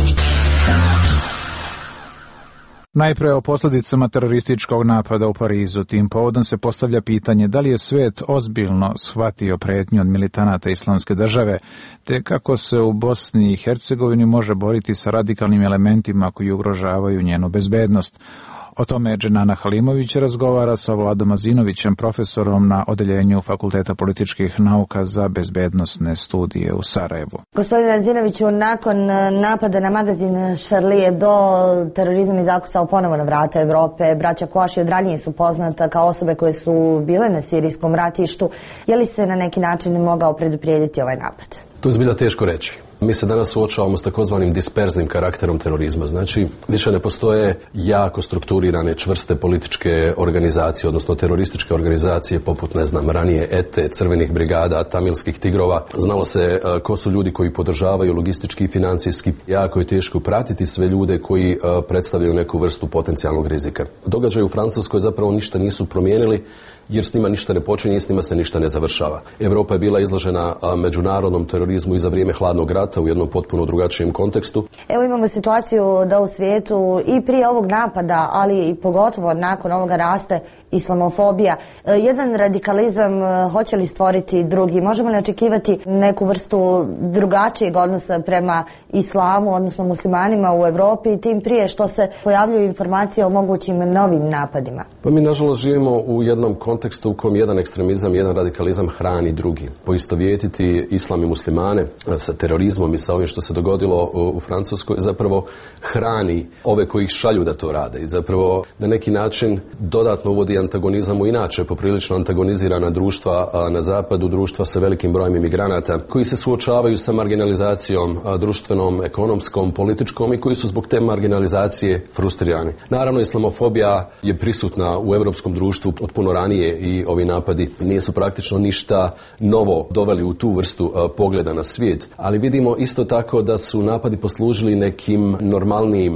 Najpre o posljedicama terorističkog napada u Parizu. Tim povodom se postavlja pitanje da li je svijet ozbiljno shvatio pretnju od militanata Islamske države, te kako se u Bosni i Hercegovini može boriti sa radikalnim elementima koji ugrožavaju njenu bezbednost. O tome Dženana Halimović razgovara sa Vladom Azinovićem, profesorom na odeljenju Fakulteta političkih nauka za bezbednosne studije u Sarajevu. Gospodine Azinoviću, nakon napada na magazin Charlie Hebdo, terorizam je zakucao ponovo na vrata Evrope. Braća Koaši od ranije su poznata kao osobe koje su bile na sirijskom ratištu. Je li se na neki način mogao preduprijediti ovaj napad? To je zbilja teško reći. Mi se danas suočavamo s takozvanim disperznim karakterom terorizma. Znači, više ne postoje jako strukturirane, čvrste političke organizacije, odnosno terorističke organizacije poput, ne znam, ranije ETE, Crvenih brigada, Tamilskih tigrova. Znalo se ko su ljudi koji podržavaju logistički i financijski. Jako je teško pratiti sve ljude koji predstavljaju neku vrstu potencijalnog rizika. Događaje u Francuskoj zapravo ništa nisu promijenili, jer s njima ništa ne počinje i s njima se ništa ne završava. Evropa je bila izložena međunarodnom terorizmu i za vrijeme hladnog rata u jednom potpuno drugačijem kontekstu. Evo imamo situaciju da u svijetu i prije ovog napada, ali i pogotovo nakon ovoga raste islamofobija. Jedan radikalizam hoće li stvoriti drugi? Možemo li očekivati neku vrstu drugačijeg odnosa prema islamu, odnosno muslimanima u Europi, tim prije što se pojavljuju informacije o mogućim novim napadima? Pa mi nažalost živimo u jednom kontekstu u kojem jedan ekstremizam, jedan radikalizam hrani drugi. Poistovjetiti islam i muslimane sa terorizmom i sa ovim što se dogodilo u Francuskoj zapravo hrani ove koji ih šalju da to rade i zapravo na neki način dodatno uvodi antagonizam u inače poprilično antagonizirana društva na zapadu, društva sa velikim brojem imigranata koji se suočavaju sa marginalizacijom društvenom, ekonomskom, političkom i koji su zbog te marginalizacije frustrirani. Naravno, islamofobija je prisutna u europskom društvu od puno ranije i ovi napadi nisu praktično ništa novo doveli u tu vrstu pogleda na svijet, ali vidimo isto tako da su napadi poslužili nekim normalnijim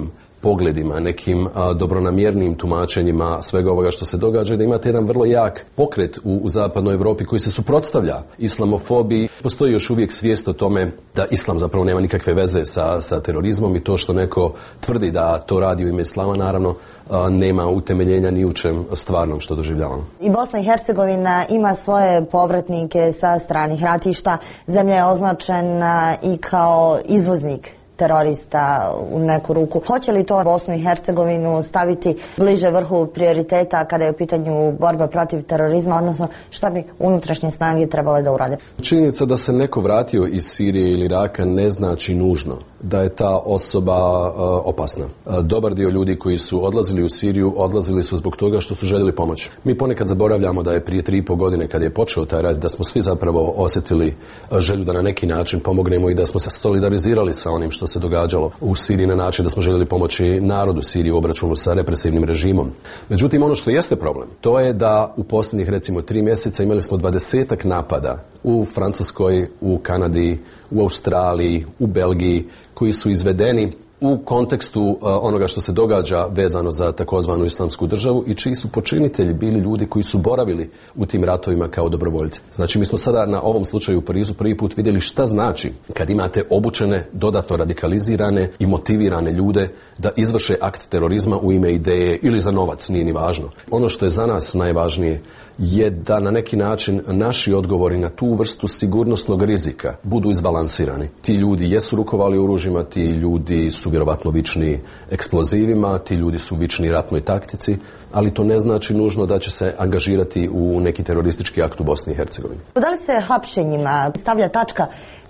pogledima, nekim dobronamjernim tumačenjima svega ovoga što se događa, da imate jedan vrlo jak pokret u zapadnoj Europi koji se suprotstavlja islamofobiji. Postoji još uvijek svijest o tome da islam zapravo nema nikakve veze sa terorizmom i to što neko tvrdi da to radi u ime islama, naravno nema utemeljenja ni u čem stvarnom što doživljavamo. I Bosna i Hercegovina ima svoje povratnike sa stranih ratišta. Zemlja je označena i kao izvoznik terorista u neku ruku. Hoće li to Bosnu i Hercegovinu staviti bliže vrhu prioriteta kada je u pitanju borba protiv terorizma, odnosno šta bi unutrašnje snage trebale da urade? Činjenica da se neko vratio iz Sirije ili Iraka ne znači nužno da je ta osoba opasna. Dobar dio ljudi koji su odlazili u Siriju, odlazili su zbog toga što su željeli pomoći. Mi ponekad zaboravljamo da je prije 3,5 godine kad je počeo taj rat, da smo svi zapravo osjetili želju da na neki način pomognemo i da smo se solidarizirali sa onim što se događalo u Siriji na način da smo željeli pomoći narodu Sirije u obračunu sa represivnim režimom. Međutim, ono što jeste problem, to je da u posljednjih recimo 3 mjeseca imali smo 20-ak napada u Francuskoj, u Kanadi, u Australiji, u Belgiji, koji su izvedeni u kontekstu onoga što se događa vezano za takozvanu islamsku državu i čiji su počinitelji bili ljudi koji su boravili u tim ratovima kao dobrovoljci. Znači, mi smo sada na ovom slučaju u Parizu prvi put vidjeli šta znači kad imate obučene, dodatno radikalizirane i motivirane ljude da izvrše akt terorizma u ime ideje ili za novac, nije ni važno. Ono što je za nas najvažnije je da na neki način naši odgovori na tu vrstu sigurnosnog rizika budu izbalansirani. Ti ljudi jesu rukovali oružjima, ti ljudi su vjerovatno vični eksplozivima, ti ljudi su vični ratnoj taktici, ali to ne znači nužno da će se angažirati u neki teroristički akt u Bosni i Hercegovini. Da li se hapšenjima stavlja tačka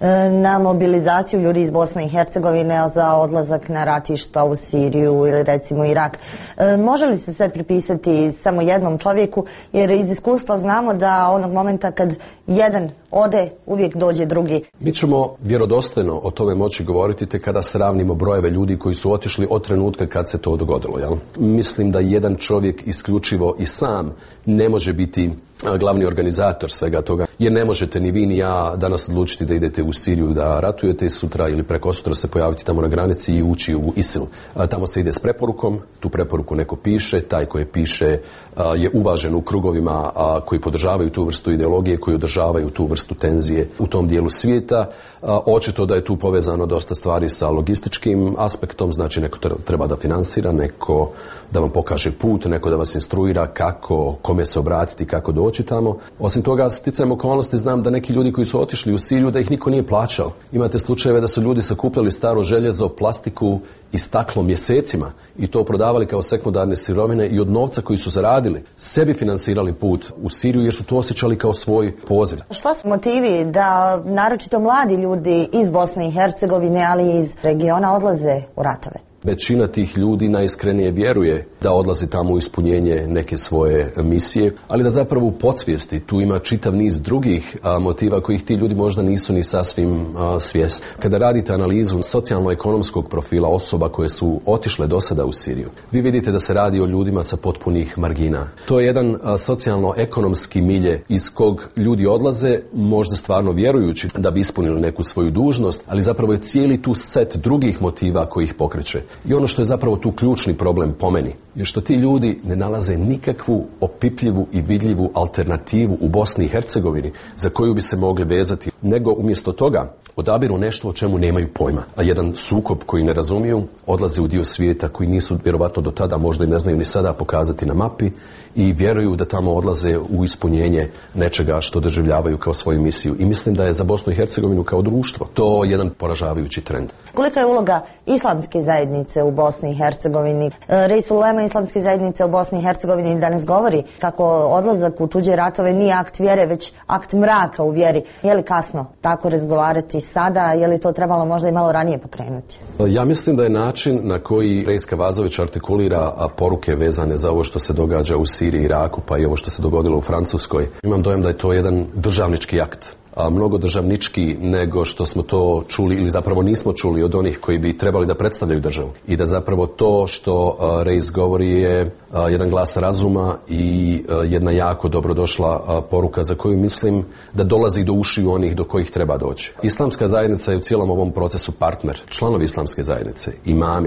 na mobilizaciju ljudi iz Bosne i Hercegovine za odlazak na ratišta u Siriju ili recimo Irak? Može li se sve pripisati samo jednom čovjeku? Jer iz iskustva znamo da onog momenta kad jedan ode, uvijek dođe drugi. Mi ćemo vjerodostojno o tome moći govoriti te kada sravnimo brojeve ljudi koji su otišli od trenutka kad se to dogodilo. Jel? Mislim da jedan čovjek isključivo i sam ne može biti glavni organizator svega toga, jer ne možete ni vi ni ja danas odlučiti da idete u Siriju da ratujete sutra ili prekosutra se pojaviti tamo na granici i ući u ISIL. Tamo se ide s preporukom, tu preporuku neko piše, taj koji piše je uvažen u krugovima koji podržavaju tu vrstu ideologije, koji održavaju tu vrstu tenzije u tom dijelu svijeta. Očito da je tu povezano dosta stvari sa logističkim aspektom, znači neko treba da finansira, neko da vam pokaže put, neko da vas instruira kako, kome se obratiti, kako doći tamo. Osim toga, sticajem okolnosti znam da neki ljudi koji su otišli u Siriju da ih niko nije plaćao. Imate slučajeve da su ljudi sakupljali staro željezo, plastiku i staklo mjesecima i to prodavali kao sekundarne sirovine i od novca koji su zaradili sebi finansirali put u Siriju jer su to osjećali kao svoj poziv. Što su motivi da naročito mladi ljudi iz Bosne i Hercegovine, ali i iz regiona odlaze u ratove? Većina tih ljudi najiskrenije vjeruje da odlazi tamo u ispunjenje neke svoje misije, ali da zapravo u podsvijesti tu ima čitav niz drugih motiva kojih ti ljudi možda nisu ni sasvim svjesni. Kada radite analizu socijalno-ekonomskog profila osoba koje su otišle do sada u Siriju, vi vidite da se radi o ljudima sa potpunih margina. To je jedan socijalno-ekonomski milje iz kog ljudi odlaze, možda stvarno vjerujući da bi ispunili neku svoju dužnost, ali zapravo je cijeli tu set drugih motiva koji ih pokreće. I ono što je zapravo tu ključni problem po meni je što ti ljudi ne nalaze nikakvu opipljivu i vidljivu alternativu u Bosni i Hercegovini za koju bi se mogli vezati, nego umjesto toga odabiru nešto o čemu nemaju pojma. A jedan sukob koji ne razumiju odlaze u dio svijeta koji nisu vjerovatno do tada, možda i ne znaju ni sada pokazati na mapi i vjeruju da tamo odlaze u ispunjenje nečega što doživljavaju kao svoju misiju. I mislim da je za Bosnu i Hercegovinu kao društvo to jedan poražavajući trend. Kolika je uloga islamske zajednice u Bosni i Hercegovini? Reis ulema islamske zajednice u Bosni i Hercegovini danas govori kako odlazak u tuđe ratove nije akt vjere, već akt mraka u vjeri. Je li kasno tako razgovarati sada? Je li to trebalo možda i malo ranije pokrenuti? Ja mislim da je način na koji Reis Kavazović artikulira poruke vezane za ovo što se događa u Siriji, Iraku, pa i ovo što se dogodilo u Francuskoj. Imam dojam da je to jedan državnički akt. Mnogo državnički nego što smo to čuli ili zapravo nismo čuli od onih koji bi trebali da predstavljaju državu. I da zapravo to što Reis govori je jedan glas razuma i jedna jako dobrodošla poruka za koju mislim da dolazi do ušiju onih do kojih treba doći. Islamska zajednica je u cijelom ovom procesu partner. Članovi islamske zajednice, imami,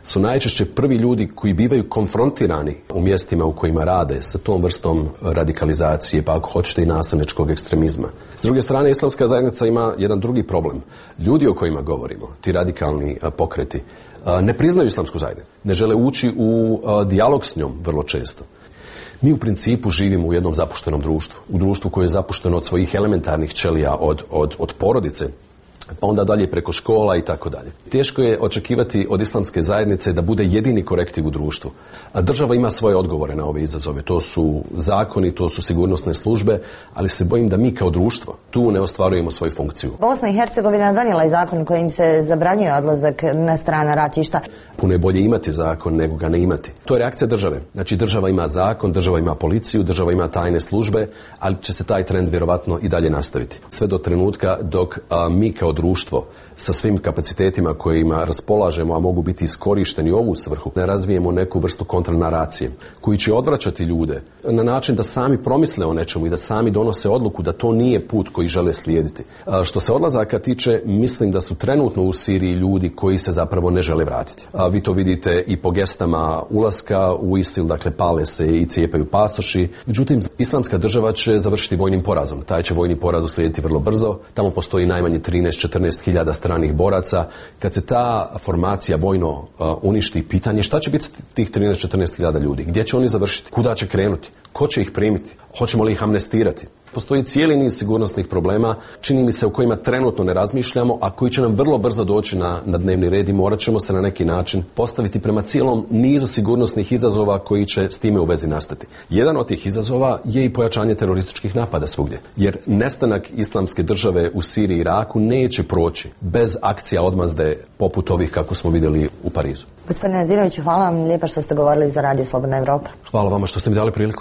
su najčešće prvi ljudi koji bivaju konfrontirani u mjestima u kojima rade sa tom vrstom radikalizacije, pa ako hoćete i nasilničkog ekstremizma. S druge strane, islamska zajednica ima jedan drugi problem. Ljudi o kojima govorimo, ti radikalni pokreti, ne priznaju islamsku zajednicu, ne žele ući u dijalog s njom vrlo često. Mi u principu živimo u jednom zapuštenom društvu, u društvu koje je zapušteno od svojih elementarnih ćelija, od porodice, pa onda dalje preko škola i tako dalje. Teško je očekivati od islamske zajednice da bude jedini korektiv u društvu. A država ima svoje odgovore na ove izazove. To su zakoni, to su sigurnosne službe, ali se bojim da mi kao društvo tu ne ostvarujemo svoju funkciju. Bosna i Hercegovina donijela je zakon kojim se zabranjuje odlazak na strana ratišta. Puno je bolje imati zakon nego ga ne imati. To je reakcija države. Znači država ima zakon, država ima policiju, država ima tajne službe, ali će se taj trend vjerovatno i dalje nastaviti. Sve do trenutka dok mi kao društvo sa svim kapacitetima kojima raspolažemo, a mogu biti iskorišteni u ovu svrhu, ne razvijemo neku vrstu kontranaracije koji će odvraćati ljude na način da sami promisle o nečemu i da sami donose odluku da to nije put koji žele slijediti. Što se odlazaka tiče, mislim da su trenutno u Siriji ljudi koji se zapravo ne žele vratiti. Vi to vidite i po gestama ulaska u ISIL, dakle pale se i cijepaju pasoši. Međutim, islamska država će završiti vojnim porazom. Taj će vojni poraz uslijediti vrlo brzo. Tamo postoji najmanje 13-14 hiljada stranih boraca. Kad se ta formacija vojno uništi, pitanje šta će biti s tih 13-14 hiljada ljudi? Gdje će oni završiti? Kuda će krenuti? Ko će ih primiti? Hoćemo li ih amnestirati? Postoji cijeli niz sigurnosnih problema, čini mi se, o kojima trenutno ne razmišljamo, a koji će nam vrlo brzo doći na dnevni red i morat ćemo se na neki način postaviti prema cijelom nizu sigurnosnih izazova koji će s time u vezi nastati. Jedan od tih izazova je i pojačanje terorističkih napada svugdje, jer nestanak islamske države u Siriji i Iraku neće proći bez akcija odmazde poput ovih kako smo vidjeli u Parizu. Gospodine Nazinoviću, hvala vam lijepa što ste govorili za Radio Slobodna Evropa. Hvala vama što ste mi dali priliku.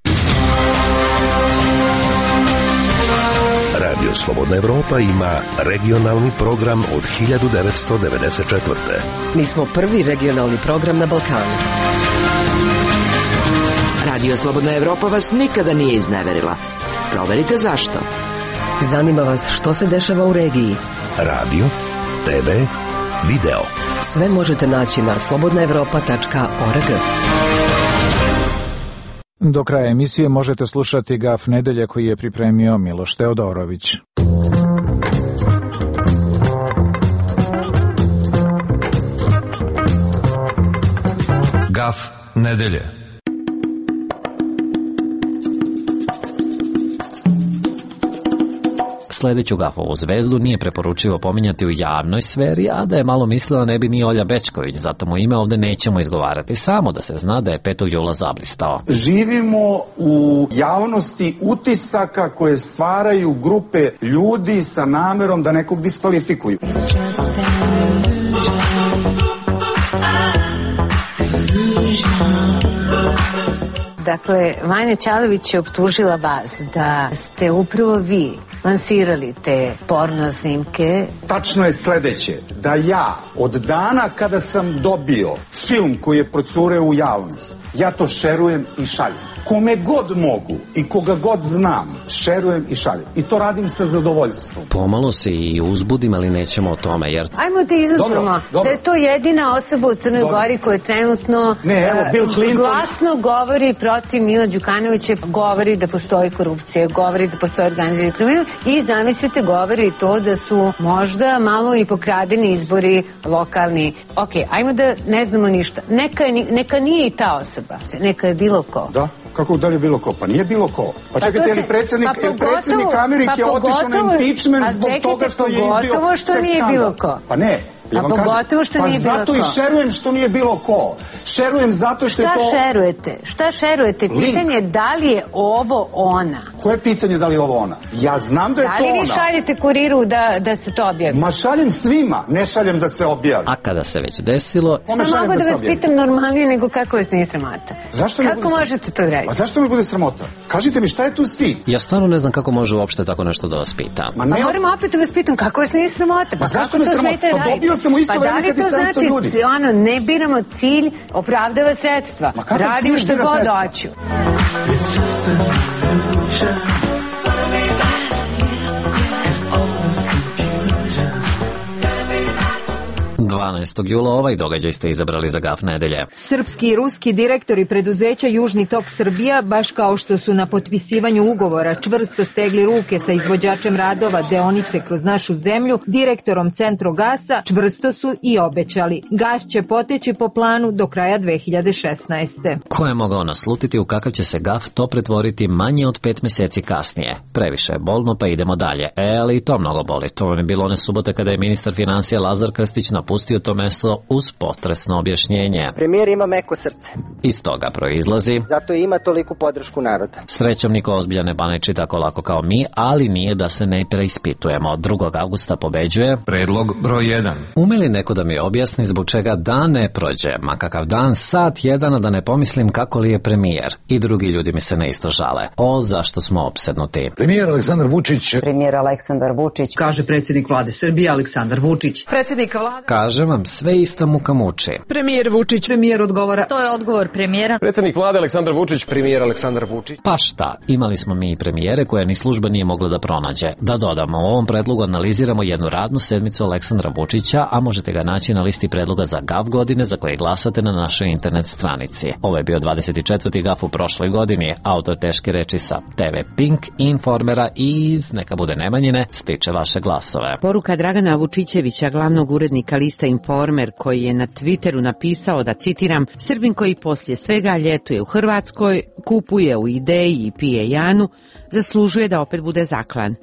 Radio Slobodna Evropa ima regionalni program od 1994. Mi smo prvi regionalni program na Balkanu. Radio Slobodna Evropa vas nikada nije izneverila. Proverite zašto. Zanima vas što se dešava u regiji. Radio, TV, video. Sve možete naći na slobodnaevropa.org. Do kraja emisije možete slušati Gaf nedelje koji je pripremio Miloš Teodorović. Gaf nedelje. Sljedeću Gafovu zvezdu nije preporučivo pominjati u javnoj sferi, a da je malo mislila ne bi ni Olja Bečković, zato mu ime ovdje nećemo izgovarati, samo da se zna da je 5. jula zablistao. Živimo u javnosti utisaka koje stvaraju grupe ljudi sa namerom da nekog diskvalifikuju. Dakle, Vanja Ćalović je optužila vas da ste upravo vi lansirali te porno snimke. Tačno je sljedeće, da ja od dana kada sam dobio film koji je procureo u javnost, ja to šerujem i šaljem. Kome god mogu i koga god znam, šerujem i šaljem. I to radim sa zadovoljstvom. Pomalo se i uzbudim, ali nećemo o tome, jer... Ajmo da izuzmemo da je to jedina osoba u Crnoj Gori koja trenutno glasno govori protiv Mila Đukanovića, govori da postoji korupcija, govori da postoji organizirani kriminal i zamislite, govori to da su možda malo i pokradeni izbori lokalni. Ok, ajmo da ne znamo ništa. Neka nije i ta osoba, neka je bilo ko. Da. Kako da li je bilo ko? Pa nije bilo ko. Pa čekajte, je li predsjednik Amerike otišao na impeachment zbog toga što je izbio seks skandal? Što nije bilo ko. Pa ne. A pogotovo što nije bilo ko. Pa zato i šerujem što nije bilo ko. Šerujem zato što je to... Šta šerujete? Pitanje je da li je ovo ona. Koje pitanje da li je ovo ona? Ja znam da je to ona. Da li vi šaljete kuriru da se to objavi? Ma šaljem svima, ne šaljem da se objavi. A kada se već desilo... Pa mogu da vas pitam normalnije nego kako vas nije sramota. Kako možete to raditi? A zašto mi bude sramota? Kažite mi šta je tu stid? Ja stvarno ne znam kako može uopšte tako nešto da vas pitam. Pa moram opet da vas pitam kako vas nije sramota. Pa zašto me sramota? Sam u isto vreme kad i 700 ljudi. Pa da li to znači, ne biramo cilj, opravdava sredstva. Radim što god hoću. 12. jula ovaj događaj ste izabrali za gaf nedelje. Srpski i ruski direktori preduzeća Južni tok Srbija, baš kao što su na potpisivanju ugovora čvrsto stegli ruke sa izvođačem radova deonice kroz našu zemlju, direktorom Centrogasa, čvrsto su i obećali. Gas će poteći po planu do kraja 2016. Ko je mogao naslutiti u kakav će se gaf to pretvoriti manje od 5 mjeseci kasnije? Previše je bolno, pa idemo dalje. Ali i to mnogo boli. To vam je bilo one subote kada je ministar financija Lazar Krstić napustio to mesto uz potresno objašnjenje. Premijer ima meko srce. Iz toga proizlazi. Zato ima toliku podršku naroda. Srećom niko ozbilja ne baneči tako lako kao mi, ali nije da se ne preispitujemo. 2. avgusta pobeđuje predlog broj 1. Ume li neko da mi objasni zbog čega dan ne prođe, ma kakav dan, sat jedan, da ne pomislim kako li je premijer? I drugi ljudi mi se ne isto žale. O, zašto smo opsednuti? Premijer Aleksandar Vučić. Premijer Aleksandar Vučić. Kaže predsjednik vlade Srbije Aleksandar Vučić. Predsjednika vlade. Kažem vam, sve ista muka muči. Premijer Vučić. Premijer odgovara. To je odgovor premijera. Predsjednik vlade Aleksandar Vučić. Premijer Aleksandar Vučić. Pa šta, imali smo mi i premijere koje ni služba nije mogla da pronađe. Da dodamo, u ovom predlogu analiziramo jednu radnu sedmicu Aleksandra Vučića, a možete ga naći na listi predloga za GAF godine za koje glasate na našoj internet stranici. Ovo je bio 24. GAF u prošloj godini. Autor teške reči sa TV Pink, Informera i iz Neka bude Nemanjine stiče vaše glasove. Poruka Dragana Vučićevića, glavnog urednika lista Informer, koji je na Twitteru napisao da, citiram, Srbin koji poslije svega ljetuje u Hrvatskoj, kupuje u Ideji i pije Janu, zaslužuje da opet bude zaklan.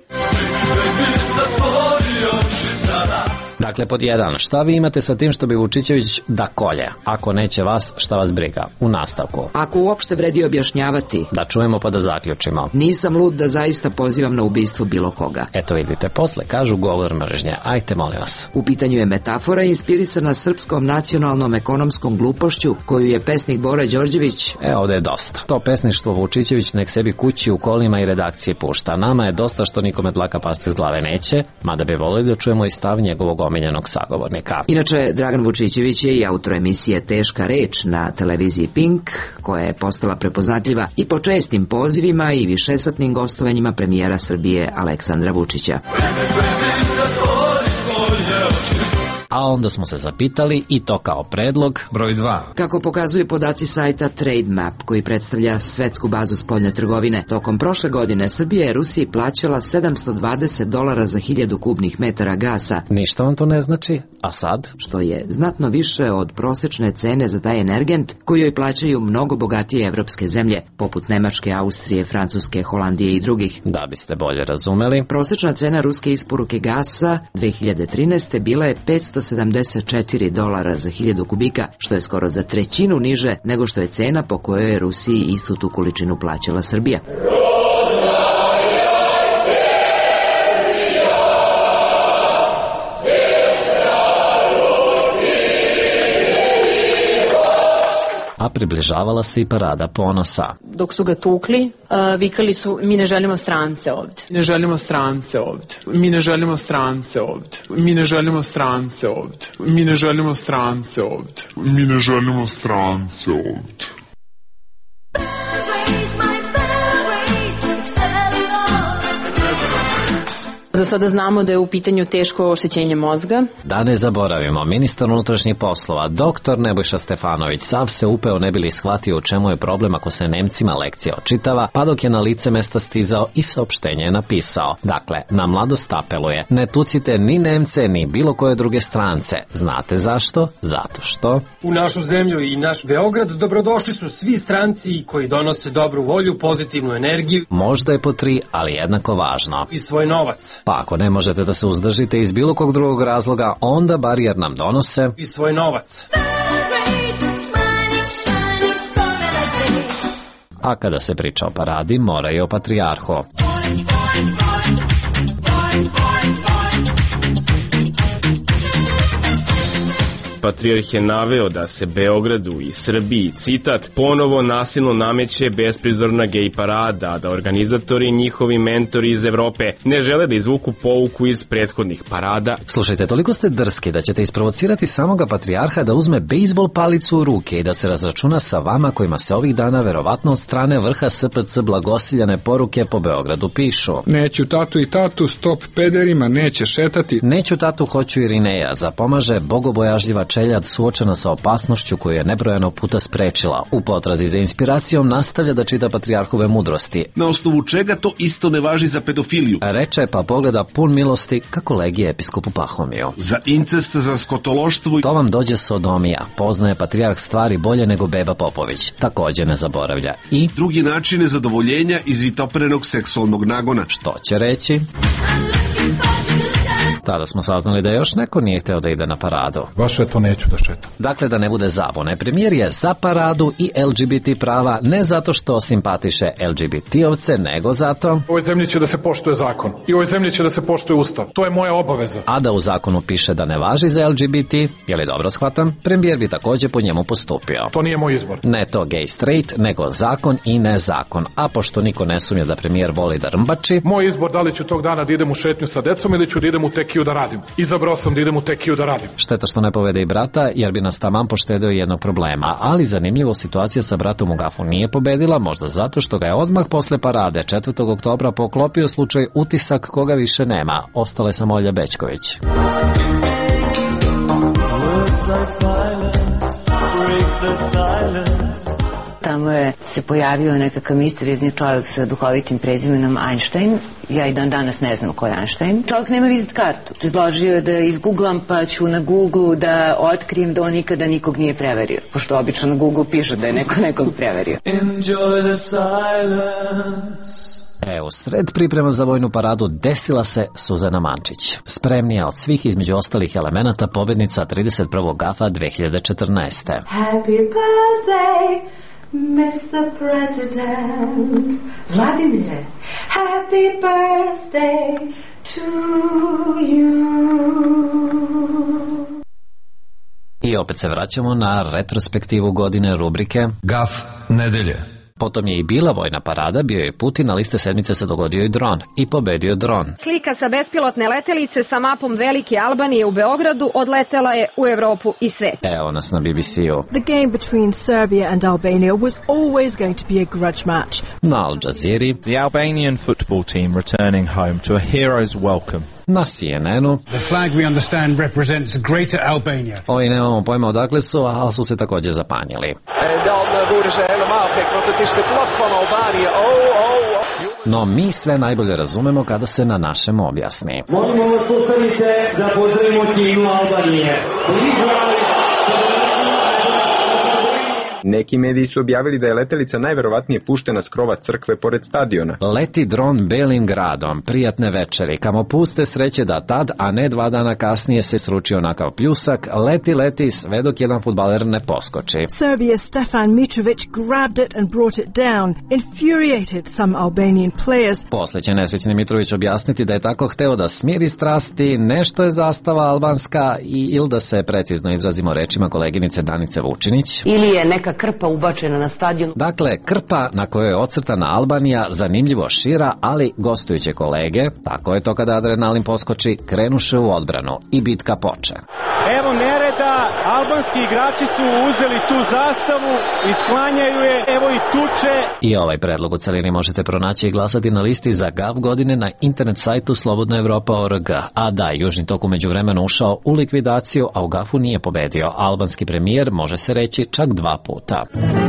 Dakle, pod 1. Šta vi imate sa tim što bi Vučićević da kolje? Ako neće vas, šta vas briga? U nastavku. Ako uopšte vredi objašnjavati. Da čujemo pa da zaključimo. Nisam lud da zaista pozivam na ubistvo bilo koga. Eto vidite, posle kažu govor mržnje. Ajte, molim vas. U pitanju je metafora inspirisana srpskom nacionalnom ekonomskom glupošću koju je pesnik Bora Đorđević. Ovde je dosta. To pesništvo Vučićević nek sebi kući u kolima i redakcije pušta. Nama je dosta što nikome dlaka pasti iz glave neće, mada bi volili da čujemo i stav njegovog omiljenog sagovornika. Inače, Dragan Vučićević je i autor emisije Teška reč na televiziji Pink, koja je postala prepoznatljiva i po čestim pozivima i višesatnim gostovanjima premijera Srbije Aleksandra Vučića. A onda smo se zapitali, i to kao predlog broj 2. Kako pokazuju podaci sajta Trademap, koji predstavlja svetsku bazu spoljne trgovine, tokom prošle godine Srbija je Rusiji plaćala $720 za 1000 kubnih metara gasa. Ništa vam to ne znači, a sad? Što je znatno više od prosečne cene za taj energent, koju joj plaćaju mnogo bogatije evropske zemlje, poput Nemačke, Austrije, Francuske, Holandije i drugih. Da biste bolje razumeli, prosečna cena ruske isporuke gasa 2013. bila je $574 za 1000 kubika, što je skoro za trećinu niže nego što je cena po kojoj je Rusiji istu tu količinu plaćala Srbija. A približavala se i parada ponosa. Dok su ga tukli, vikali su: mi ne želimo strance ovde. Ne želimo strance ovde. Mi ne želimo strance ovde. Mi ne želimo strance ovde. Mi ne želimo strance ovde. Mi ne želimo strance ovde. Za sada znamo da je u pitanju teško oštećenje mozga. Da ne zaboravimo, ministar unutrašnjih poslova, doktor Nebojša Stefanović, sav se upeo ne bili shvatio u čemu je problem ako se Nemcima lekcija očitava, pa dok je na lice mesta stizao i saopštenje je napisao. Dakle, na mladost apeluje: ne tucite ni Nemce, ni bilo koje druge strance. Znate zašto? Zato što u našu zemlju i naš Beograd dobrodošli su svi stranci koji donose dobru volju, pozitivnu energiju. Možda je po 3, ali jednako važno. I svoj novac. Pa ako ne možete da se uzdržite iz bilo kog drugog razloga, onda bar jer nam donose i svoj novac. A kada se priča o paradi, mora i o patrijarhu. patrijarh je naveo da se Beogradu i Srbiji, citat, ponovo nasilno nameće besprizorna gej parada, da organizatori i njihovi mentori iz Evrope ne žele da izvuku pouku iz prethodnih parada. Slušajte, toliko ste drski da ćete isprovocirati samoga patrijarha da uzme bejsbol palicu u ruke i da se razračuna sa vama kojima se ovih dana verovatno od strane vrha SPC blagosiljane poruke po Beogradu pišu. Neću tatu i tatu, stop pederima, neće šetati. Neću tatu, hoću Irineja, zapomaže bogobojažljiva čeljad suočena sa opasnošću koju je nebrojeno puta sprečila. U potrazi za inspiracijom nastavlja da čita patrijarhove mudrosti. Na osnovu čega to isto ne važi za pedofiliju? Reče pa pogleda pun milosti kako legije episkopu Pahomiju. Za incest, za skotološtvo. To vam dođe sodomija. Poznaje patrijarh stvari bolje nego Beba Popović. Takođe ne zaboravlja. I drugi načine zadovoljenja iz vitoprenog seksualnog nagona. Što će reći? Tada smo saznali da još neko nije hteo da ide na paradu. Baš to neću da šetam. Dakle, da ne bude zabune, premijer je za paradu i LGBT prava ne zato što simpatiše LGBT-ovce, nego zato... U ovoj zemlji će da se poštuje zakon i u ovoj zemlji će da se poštuje ustav. To je moja obaveza. A da u zakonu piše da ne važi za LGBT, je li dobro shvatam, premijer bi takođe po njemu postupio. To nije moj izbor. Ne to gay straight, nego zakon i nezakon. A pošto niko ne sumnja da premijer voli da rmbači... Moj izbor da li ću tog dana da idem u šetnju sa decom ili ću da idem u tekiju da radim. Izabrao sam da idem u tekiju da radim. Šteta što ne povede i brata, jer bi nas taman poštedeo jednog problema, ali zanimljivo, situacija sa bratom u Gafu nije pobedila, možda zato što ga je odmah posle parade 4. oktobra poklopio slučaj utisak koga više nema. Ostale samo Olja Bećković. Tamo je se pojavio nekakav misterizni čovjek sa duhovitim prezimenom Einstein. Ja i dan danas ne znam ko je Einstein. Čovjek nema vizit kartu. Predložio je da izgooglam, pa ću na Google da otkrijem da on nikada nikog nije preverio. Pošto obično na Google piše da je neko nekog preverio. U sred priprema za vojnu paradu desila se Suzana Mančić. Spremnija od svih između ostalih elemenata pobednica 31. Gafa 2014. Happy birthday, Mr. President. Vladimire, happy birthday to you. I opet se vraćamo na retrospektivu godine rubrike Gaf nedelje. Potom je i bila vojna parada, bio je Putin, na liste sedmice se dogodio i dron. I pobedio dron. Slika sa bespilotne letelice sa mapom Velike Albanije u Beogradu odletela je u Evropu i svet. Evo nas na BBC-u. The game between Serbia and Albania was always going to be a grudge match. Na Al Jazeera. The Albanian football team returning home to a hero's welcome. Na CNN-u. The flag we understand represents Greater Albania. Ovi nemamo pojma odakle su, ali su se takođe zapanjili. En dan worden ze helemaal gek, want het is de vlag van Albanië. No mi sve najbolje razumemo kada se na našem objasni. Molimo vas postavite da pozdravimo himnu Albanije. Neki mediji su objavili da je letelica najverovatnije puštena s krova crkve pored stadiona. Leti dron belim gradom, prijatne večeri, kamo puste sreće da tad, a ne 2 dana kasnije se sruči onakav pljusak, leti, sve dok jedan fudbaler ne poskoči. Serbia's Stefan Mitrovic grabbed it and brought it down, infuriated some Albanian players. Posle će nesrećni Mitrović objasniti da je tako hteo da smiri strasti, nešto je zastava albanska ili da se precizno izrazimo rečima koleginice Danice Vučinić. Ili je neka krpa ubačena na stadion. Dakle, krpa na kojoj je ocrtana Albanija zanimljivo šira, ali gostujuće kolege, tako je to kada adrenalin poskoči, krenuše u odbranu i bitka poče. Evo nereda, albanski igrači su uzeli tu zastavu i sklanjaju je, evo i tuče. I ovaj predlog u celini možete pronaći i glasati na listi za GAV godine na internet sajtu slobodnaevropa.org. A da, Južni tok umeđu vremenu ušao u likvidaciju, a u GAF-u nije pobedio. Albanski premijer može se reći čak 2 puta.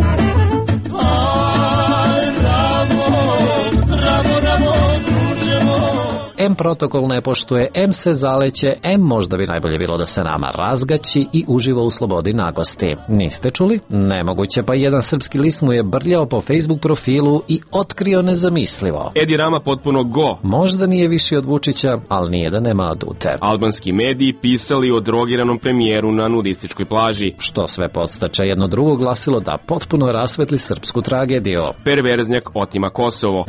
M protokol ne poštuje, M se zaleće, M možda bi najbolje bilo da se nama razgaći i uživa u slobodi nagosti. Niste čuli? Nemoguće, pa jedan srpski list mu je brljao po Facebook profilu i otkrio nezamislivo. Edi Rama potpuno go. Možda nije viši od Vučića, ali nije da nema adute. Albanski mediji pisali o drogiranom premijeru na nudističkoj plaži. Što sve podstače jedno drugo glasilo da potpuno rasvetli srpsku tragediju. Perverznjak otima Kosovo.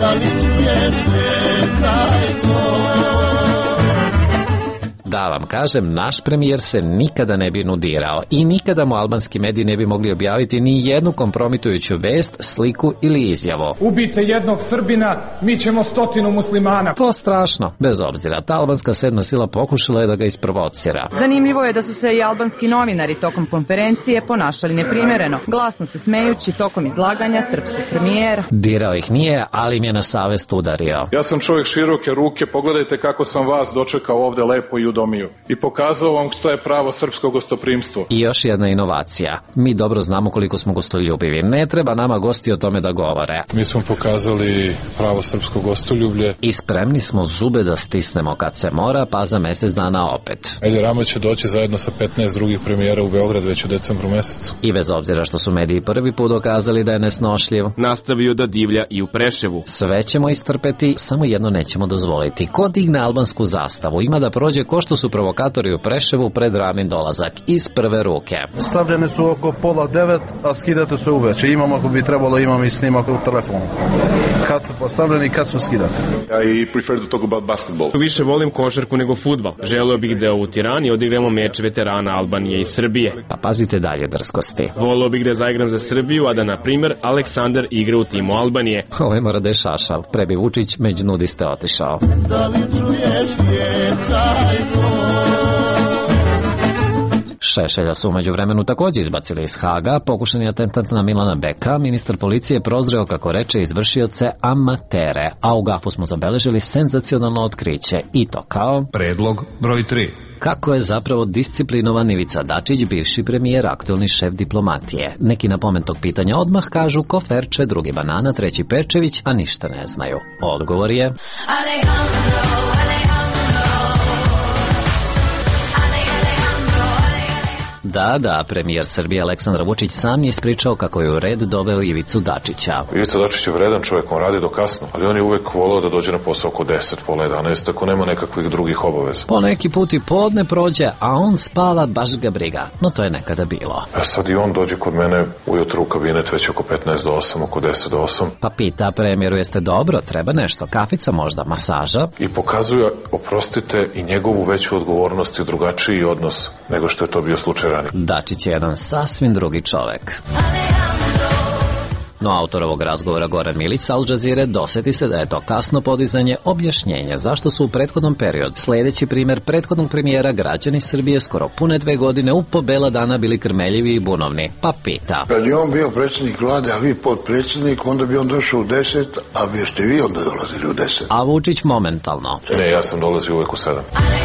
Da vam kažem, naš premijer se nikada ne bi nudirao i nikada mu albanski mediji ne bi mogli objaviti ni jednu kompromitujuću vest, sliku ili izjavu. Ubijte jednog Srbina, mi ćemo 100 muslimana. To strašno. Bez obzira, ta albanska sedma sila pokušala je da ga isprovocira. Zanimljivo je da su se i albanski novinari tokom konferencije ponašali neprimereno, glasno se smejući tokom izlaganja srpskog premijera. Dirao ih nije, ali im je na savest udario. Ja sam čovjek široke ruke, pogledajte kako sam vas dočekao ovde lepo i udomio. I pokazao vam što je pravo srpsko gostoprimstvo. I još jedna inovacija. Mi dobro znamo koliko smo gostoljubivi. Ne treba nama gosti o tome da govore. Mi smo pokazali pravo srpsko gostoljublje. I spremni smo zube da stisnemo kad se mora, pa za mjesec dana opet. Edi Rama će doći zajedno sa 15 drugih premijera u Beograd već u decembru mesecu. I bez obzira što su mediji prvi put dokazali da je nesnošljiv, nastavio da divlja i u Preševu. Sve ćemo istrpeti, samo jedno nećemo dozvoliti. Ko digne albansku zastavu ima da prođe ko što su provokatori u Preševu pred Ramin dolazak iz prve ruke. Stavljene su oko 8:30, a skidate se uveče. Imam ako bi trebalo, imam i snimak u telefonu. Kad su postavljeni, kad su skidati. I prefer to talk about basketball. Više volim košarku nego fudbal. Želeo bih da u Tirani odigramo meč veterana Albanije i Srbije. Pa pazite dalje drskosti. Voleo bih da zaigram za Srbiju, a da na primjer Aleksandar igra u timu Albanije. Ovo mora da je šašav. Prebi Vučić među nudiste otišao. Da li čuješ Šešelja su umeđu vremenu također izbacili iz Haga. Pokušani atentat na Milana Beka, ministar policije prozreo, kako reče, izvršioce amatere, a u Gafu smo zabeležili senzacionalno otkriće i to kao predlog broj 3. Kako je zapravo disciplinovan Ivica Dačić, bivši premijer, aktualni šef diplomatije. Neki na pomen tog pitanja odmah kažu koferče, drugi banana, treći Pečević, a ništa ne znaju. Odgovor je Da, premijer Srbije Aleksandar Vučić sam je ispričao kako je u red doveo Ivicu Dačića. Ivica Dačić je vredan čovjek, on radi do kasno, ali on je uvek voleo da dođe na posao oko 10, pola 11, ako nema nekakvih drugih obaveza. Po neki put i podne prođe, a on spava, baš ga briga, no to je nekada bilo. Sad i on dođe kod mene ujutru u kabinet već oko 15 do 8, oko 10 do 8. Pa pita premijeru, jeste dobro, treba nešto, kafica možda, masaža? I pokazuje, oprostite, i njegovu veću odgovornost i drugačiji odnos nego što je to bio slučaj ranije. Dačić je jedan sasvim drugi čovek. No autor ovog razgovora Goran Milić sa Al Jazeere doseti se da je to kasno podizanje objašnjenja zašto su u prethodnom periodu, sljedeći primjer prethodnog premijera, građani Srbije skoro pune 2 godine u po bela dana bili krmeljivi i bunovni. Pa pita. Kad je on bio predsjednik vlade, a vi potpredsjednik, onda bi on došao u 10, a vi ste vi onda dolazili u 10. A Vučić momentalno. Ne, ja sam dolazio uvek u 7.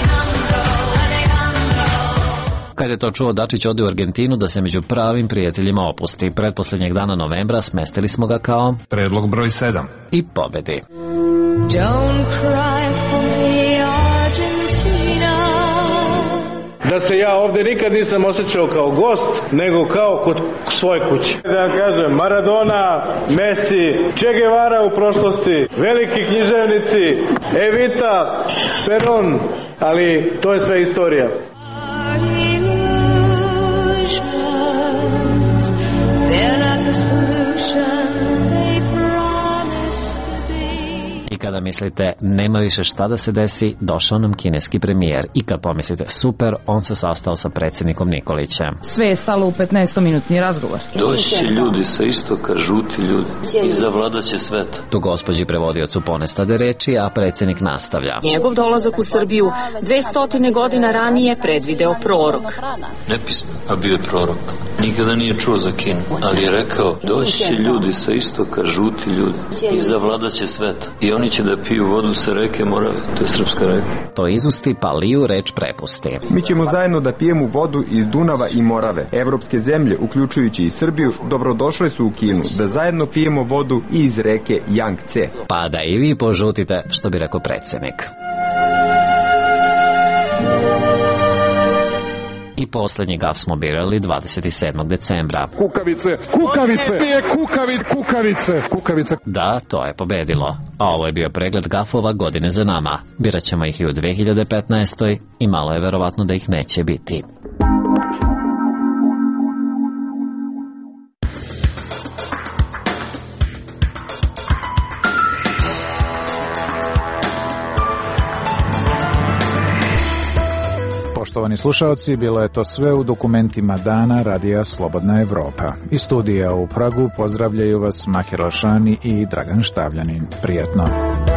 Kad je to čuo, Dačić ode u Argentinu da se među pravim prijateljima opusti. Pretposlednjeg dana novembra smestili smo ga kao predlog broj 7 i pobedi. Don't cry for me, Argentina. Da se ja ovde nikad nisam osjećao kao gost, nego kao kod svoje kuće. Da kažem, Maradona, Messi, Che Guevara u prošlosti, veliki književnici, Evita, Peron, ali to je sve istorija. I kada mislite nema više šta da se desi, došao nam kineski premijer. I kad pomislite super, on se sastao sa predsjednikom Nikolićem. Sve je stalo u 15-minutni razgovor. Doći će ljudi sa istoka, žuti ljudi, i zavladat će svet. Tu gospođi prevodiocu ponestade reči, a predsjednik nastavlja. Njegov dolazak u Srbiju 200 godina ranije predvideo prorok. Nepismen, a bio je prorok. Nikada nije čuo za Kinu, ali je rekao, doći će ljudi sa istoka, žuti ljudi, i zavladat će svet. I oni će da piju vodu sa reke Morave, to je srpska reka. To izusti, pa liju reč prepusti. Mi ćemo zajedno da pijemo vodu iz Dunava i Morave. Evropske zemlje, uključujući i Srbiju, dobrodošle su u Kinu da zajedno pijemo vodu i iz reke Jangtze. Pa da i vi požutite, što bi rekao predsjednik. I posljednji gaf smo birali 27. decembra. Kukavice, kukavice. Da, to je pobedilo. A ovo je bio pregled gafova godine za nama. Birat ćemo ih i u 2015. i malo je verovatno da ih neće biti. Poštovani slušaoci, bilo je to sve u dokumentima dana Radija Slobodna Evropa. Iz studija u Pragu pozdravljaju vas Mahir Lašani i Dragan Štavljanin. Prijetno.